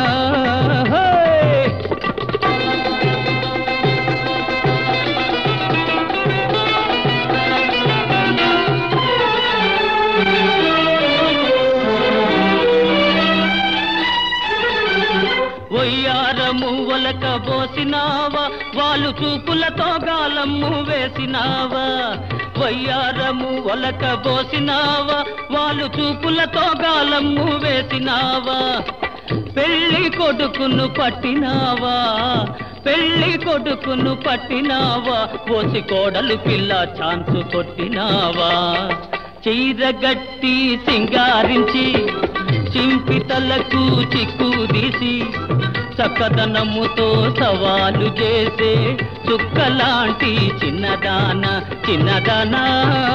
ఒయ్యారము ఒలక పోసినావా, వాళ్ళు చూపులతో గాలమ్ము వేసినావా. వయ్యారము ఒలక పోసినావా, వాళ్ళు చూపులతో గాలమ్ము వేసినావా. పెళ్లి కొడుకును పట్టినావా, పెళ్లి కొడుకును పట్టినావా. పోసి కోడలు పిల్ల ఛాన్సు కొట్టినావా. చీరగట్టి సింగారించి చింపి తలకు చిక్కుదీసి చక్కదనముతో సవాలు చేసే చుక్కలాంటి చిన్నదాన చిన్నదానా.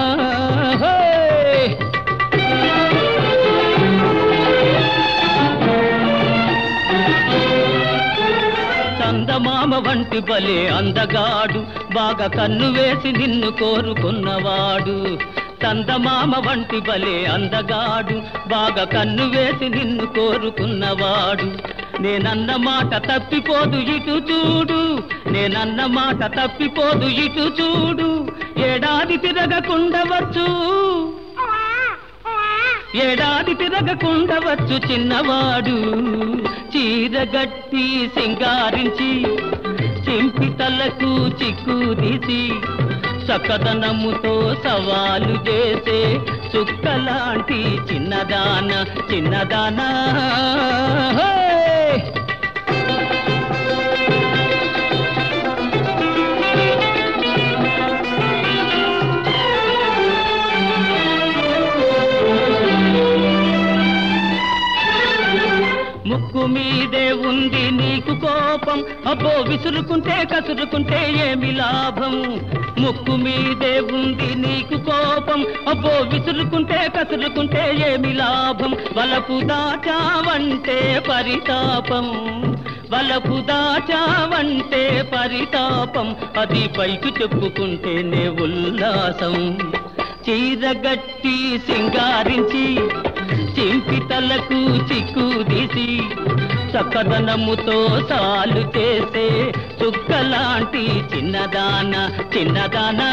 చందమామ వంటి బలే అందగాడు, బాగా కన్ను వేసి నిన్ను కోరుకున్నవాడు. చందమామ వంటి బలే అందగాడు, బాగా కన్ను వేసి నిన్ను కోరుకున్నవాడు. నేనన్న మాట తప్పిపోదు ఇటు చూడు, నేనన్న మాట తప్పిపోదు ఇటు చూడు. ఏడాది తిరగకుండవచ్చు, ఏడాది తిరగకుండవచ్చు చిన్నవాడు. చీరగట్టి సింగారించి చింపి తలకు చిక్కుదీసి చక్కదనముతో సవాలు చేసే చుక్కలాంటి చిన్నదాన చిన్నదానా. ముక్కు మీదే ఉంది నీకు కోపం, అబ్బో విసురుకుంటే కసురుకుంటే ఏమి లాభం. ముక్కు మీదే ఉంది నీకు కోపం, అబ్బో విసురుకుంటే కసురుకుంటే ఏమి లాభం. వలపు దాచావంటే పరితాపం, వలపు దాచావంటే పరితాపం. అది పైకి చెప్పుకుంటేనే ఉల్లాసం. చీరగట్టి సింగారించి చింపి తలకు చిక్కుదీసి చక్కదనముతో సాలు చేసే చుక్కలాంటి చిన్నదాన చిన్నదానా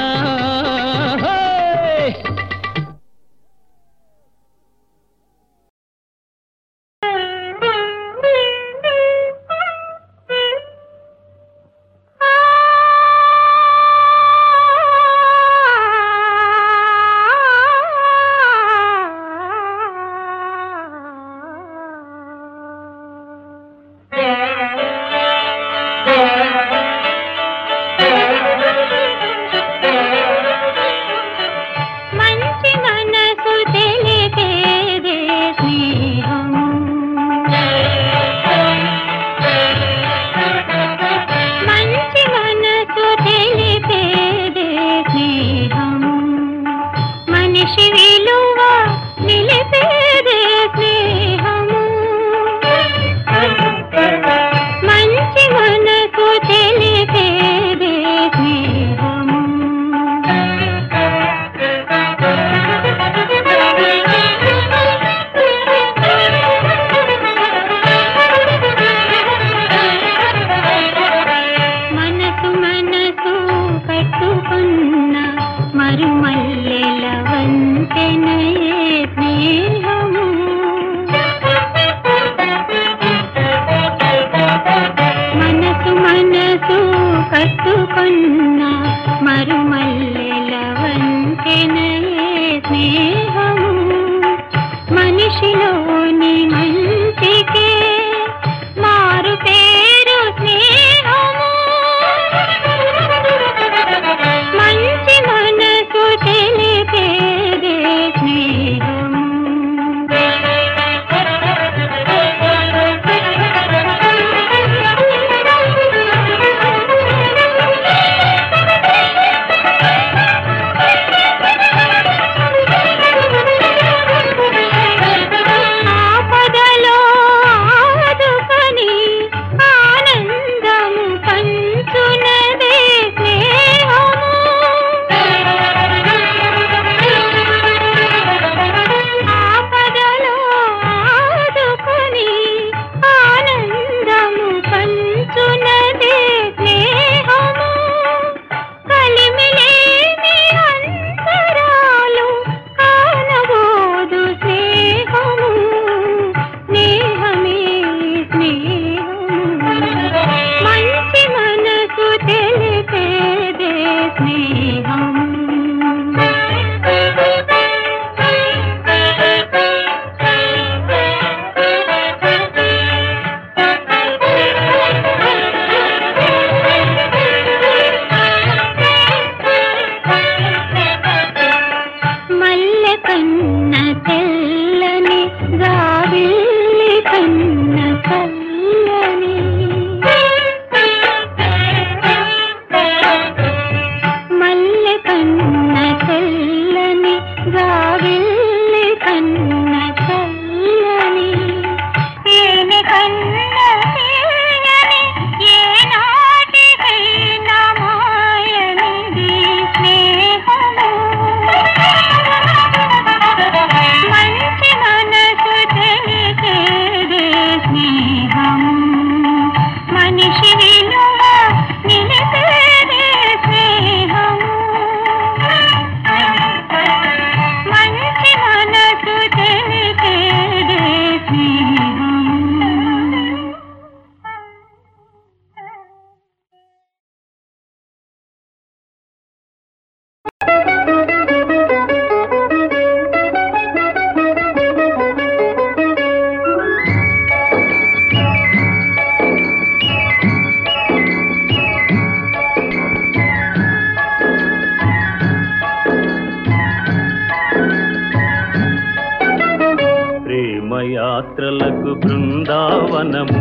యాత్రలకు బృందావనము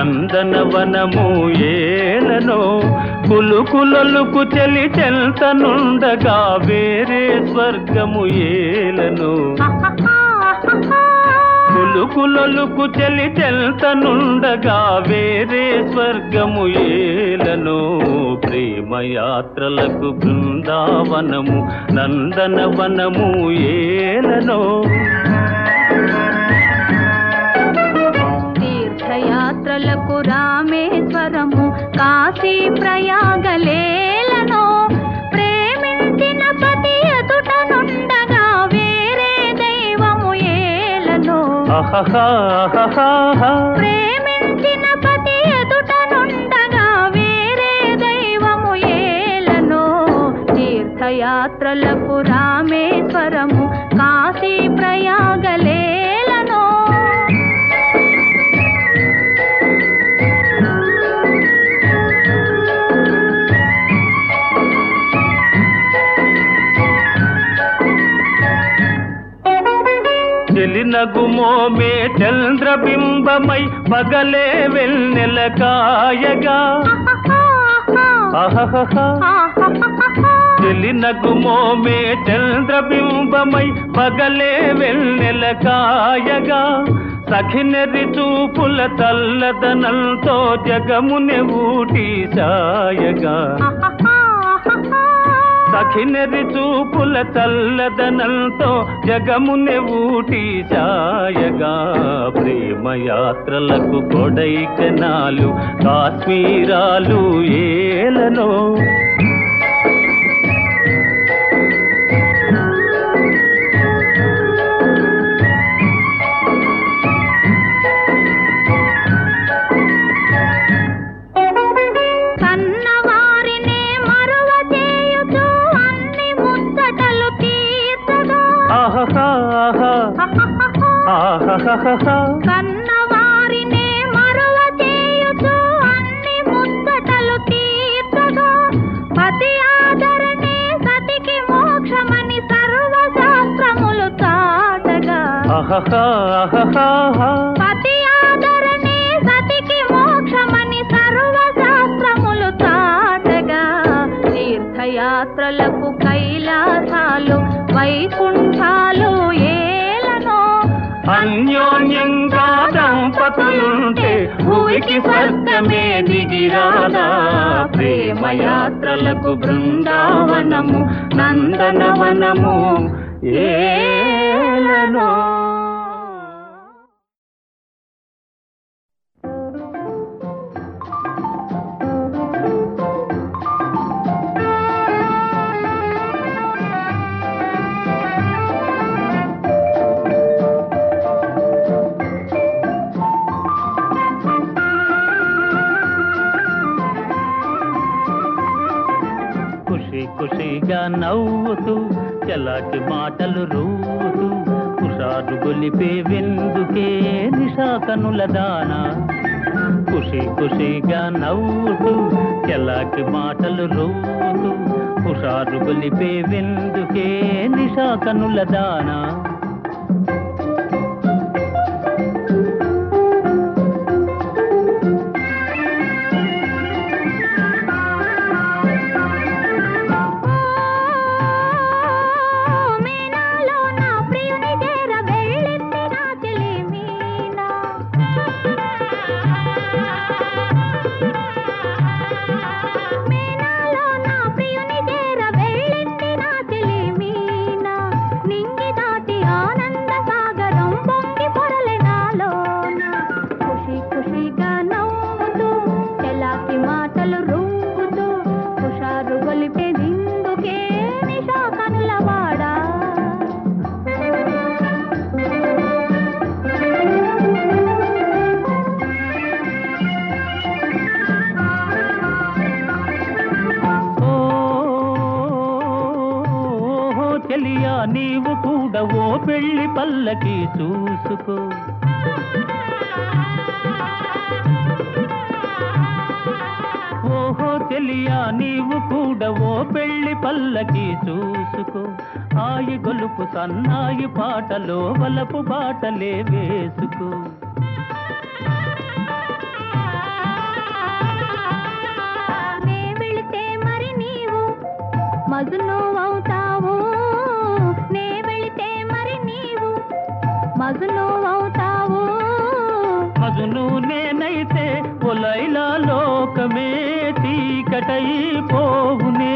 నందనవనము ఏలనో కులుకులొలుకు చెలి చెల్తనుండగా వేరే స్వర్గము ఏలనో కులుకులొలుకు చెలి చెల్తనుండగా వేరే స్వర్గము ఏలనో ప్రేమయాత్రలకు బృందావనము నందనవనము ఏలనో తీర్థయాత్ర ప్రేమించిన పతి ఎదుటనుండగా వేరే దైవము ఏలనో తీర్థయాత్రలకు రామేశ్వరము కాశీ ప్రయాగలేలనో చెలినగుమోమే చంద్రబింబమై పగలే వెన్నెల కాయగా చెలినగుమోమే చంద్రబింబమై పగలే వెన్నెల కాయగా సఖినెరి చూపుల తల్లదనంతో జగముని ఊటి సాయగా సఖినెరి చూపుల చల్లదనంతో జగముని ఊటి సాయగా ప్రేమయాత్రలకు కొడైకెనాలు కాశ్మీరాలు ఏలనో కన్నవారినే మరువ చేయుచు అన్ని ముచ్చటలు తీర్చగా పతి ఆదరణే సతికి మోక్షమని సర్వశాస్త్రములు చాటగా పతి ఆదరణే సతికి మోక్షమని సర్వశాస్త్రములు చాటగా తీర్థయాత్రలకు కైలాసాలు వైకుంఠాలు అన్యోన్యంగా దంపతులుంటే భూమికి స్వర్గమే దిగిరాదా ప్రేమయాత్రలకు బృందావనము నందనవనము ఏలనో ఖుషిగా నవ్వుతూ చలాకి మాటలు రూతూ హుషారు గొలిపే విందుకే నిశా కనుల దాన ఖుషిగా నవ్వుతూ చలాకి మాటలు రూతూ హుషారు గొలిపే విందుకే నిశా కనుల దాన నీవు కూడా ఓ పెళ్లి పల్లకి చూసుకో ఓహో చెలియా నీవు కూడా ఓ పెళ్లి పల్లకి చూసుకో ఆయి గొలుపు సన్నాయి పాటలో వలపు బాటలే వేసుకో నే వెళితే మరి నీవు మజును అవుతావు నే వెళితే మరి నీవు మజును అవుతావు మజును నేనైతే ఒలైలా లోకమే చీకటైపోవునే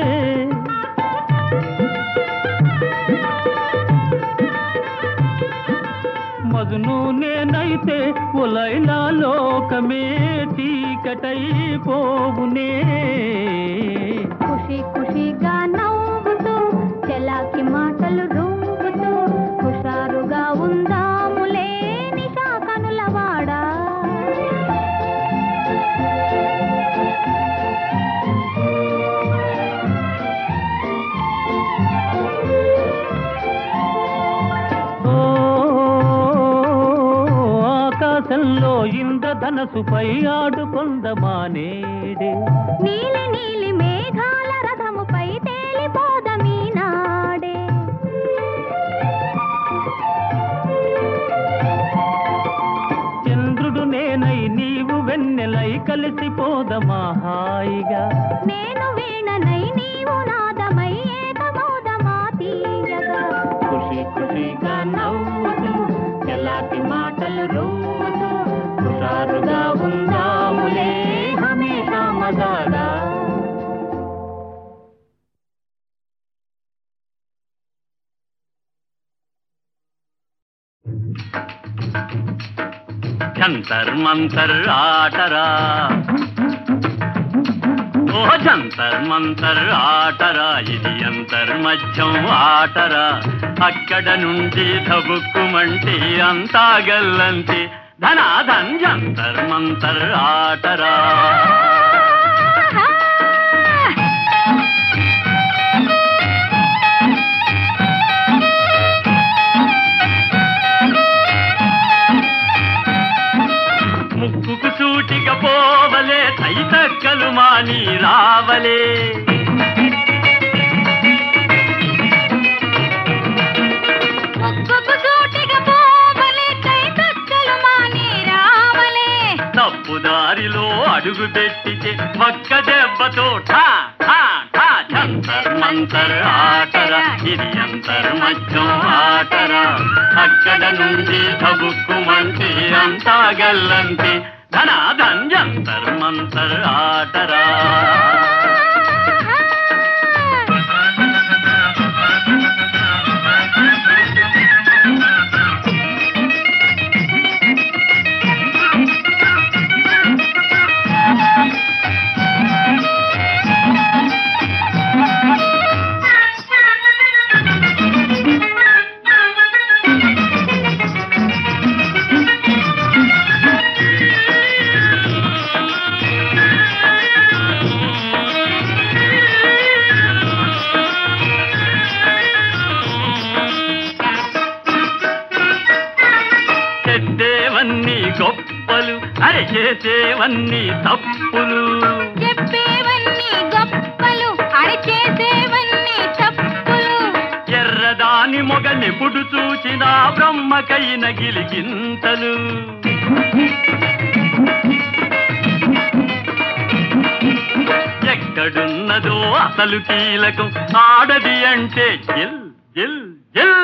మజును నేనైతే ఒలైలా లోకమే చీకటైపోవునే ఖుషి ఖుషిగా నవ్వుతూ చెలాకి మాటలు రూపుతూ హుషారుగా ఉందాములే ఇంద్రధనసుపై ఆడుకొందమా నేడే. నీలి నీలి మేఘాల రథముపై తేలిపోదమీ నాడే. చంద్రుడు నేనై నీవు వెన్నెలై కలిసిపోదమా హాయిగా. నేను వీణనై నీవు నాదమై ఏకమౌదమా తీయగా. ఖుషి ఖుషిగా నవ్వుతూ ఎలాంటి మాటలు రోజు హుషారుగా ఉందాములే హమేషా మజాగా. జంతర్ మంతర్ ఆటరా, ఓ జంతర్ మంతర్ ఆటరా, ఇది అంతర్మధ్యం ఆటరా. అక్కడ నుండి ధబుక్కుమంటే అంతా గల్లంటి ధనాధన్ జంతర్ మంతర్ ఆటరా. ముక్కుకు సూటిగా పోవలే తైతక్కలు మాని రావలే. ముక్కుకు సూటిగా పోవలే తైతక్కలు మాని రావలే. తప్పుదారిలో అడుగు పెట్టితే పక్క దెబ్బతో ఠా ఠా ఠా. జంతర్ మంతర్ ఆటరా, ఇది అంతర్మధ్యం ఆటరా. అక్కడ నుండి ధబుక్కుమంటే అంతా గల్లంటి ధనాధన్ జంతర్ మంతర్ ఆటరా. చెప్పేవన్నీ గొప్పలు, అరే చేసేవన్నీ తప్పులు. చెప్పేవన్నీ గొప్పలు, అరే చేసేవన్నీ తప్పులు. ఎర్రదాని మొగలెప్పుడు చూసినా బ్రహ్మకైన గిలిగింతలు. ఎక్కడున్నదో అసలు కీలకం ఆడది అంటే జిల్ జిల్ జిల్.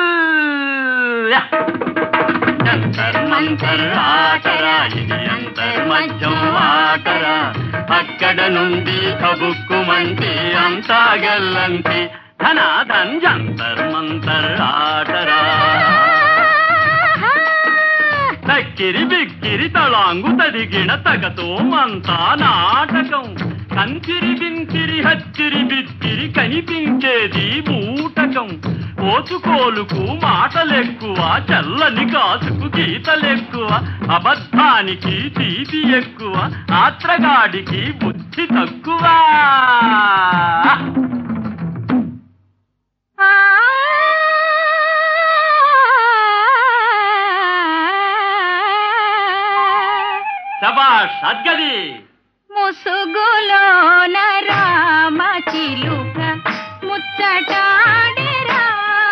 జంతర్ మంతర్ ఆటరా, ఇది అంతర్మధ్యం ఆటరా. అక్కడ నుండి కబుక్కుమంటే అంతా గల్లంటి ధనాధన్ జంతర్ మంతర్ ఆటరా. తక్కిరి బిక్కిరి తళాంగు తదిగిన తగతో మంతా నాటకం. కంచిరి బింకిరి హచ్చిరి బిక్కిరి కనిపించేది బూటకం. ఓచుకోలుకు మాటలెక్కువ, చల్లని కాసుకు గీతలెక్కువ. అబద్ధానికి తీపి ఎక్కువ, ఆత్రగాడికి బుద్ధి తక్కువ. శభాష్ అద్గది. ముసుగులోన రామ చిలుక ముచ్చటాడెరా.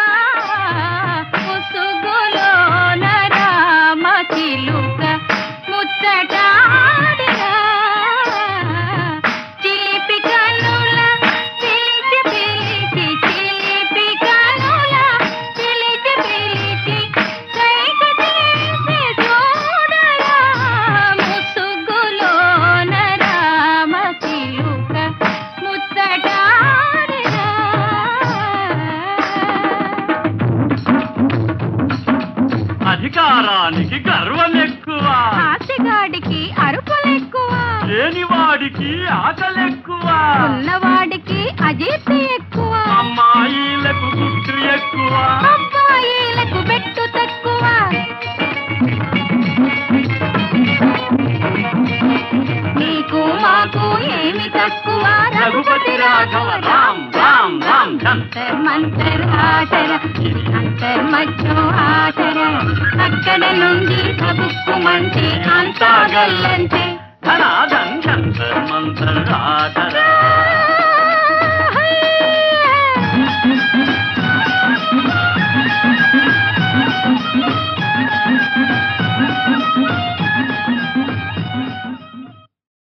ముసుగులోన రామ చిలుక ముచ్చటాడెరా. చిలిపి కనుల పిలిచి పిలిచి, చిలిపి కనుల పిలిచి పిలిచి కైక చేసి చూడరా. ముసుగులోన రామ చిలుక ముచ్చటాడెరా. అధికారానికి గర్వం ఎక్కువ, ఆశగాడికి అరుపులెక్కువ. లేనివాడికి ఆకలెక్కువ, ఉన్నవాడికి అజీర్తి ఎక్కువ. అమ్మాయిలకు గుట్టు ఎక్కువ, అబ్బాయిలకు బెట్టు తక్కువ. నీకు మాకు ఏమి తక్కువ. రఘుపతి రాఘవ రామ్ రామ్ రామ్. జంతర్ మంతర్ ఆటర, ఇది అంతర్మధ్యం ఆటర. అక్కడ నుండి బుక్కుమంటే అంతా గల్లంతే. ధనాధన్ జంతర్ మంతర్ ఆటరా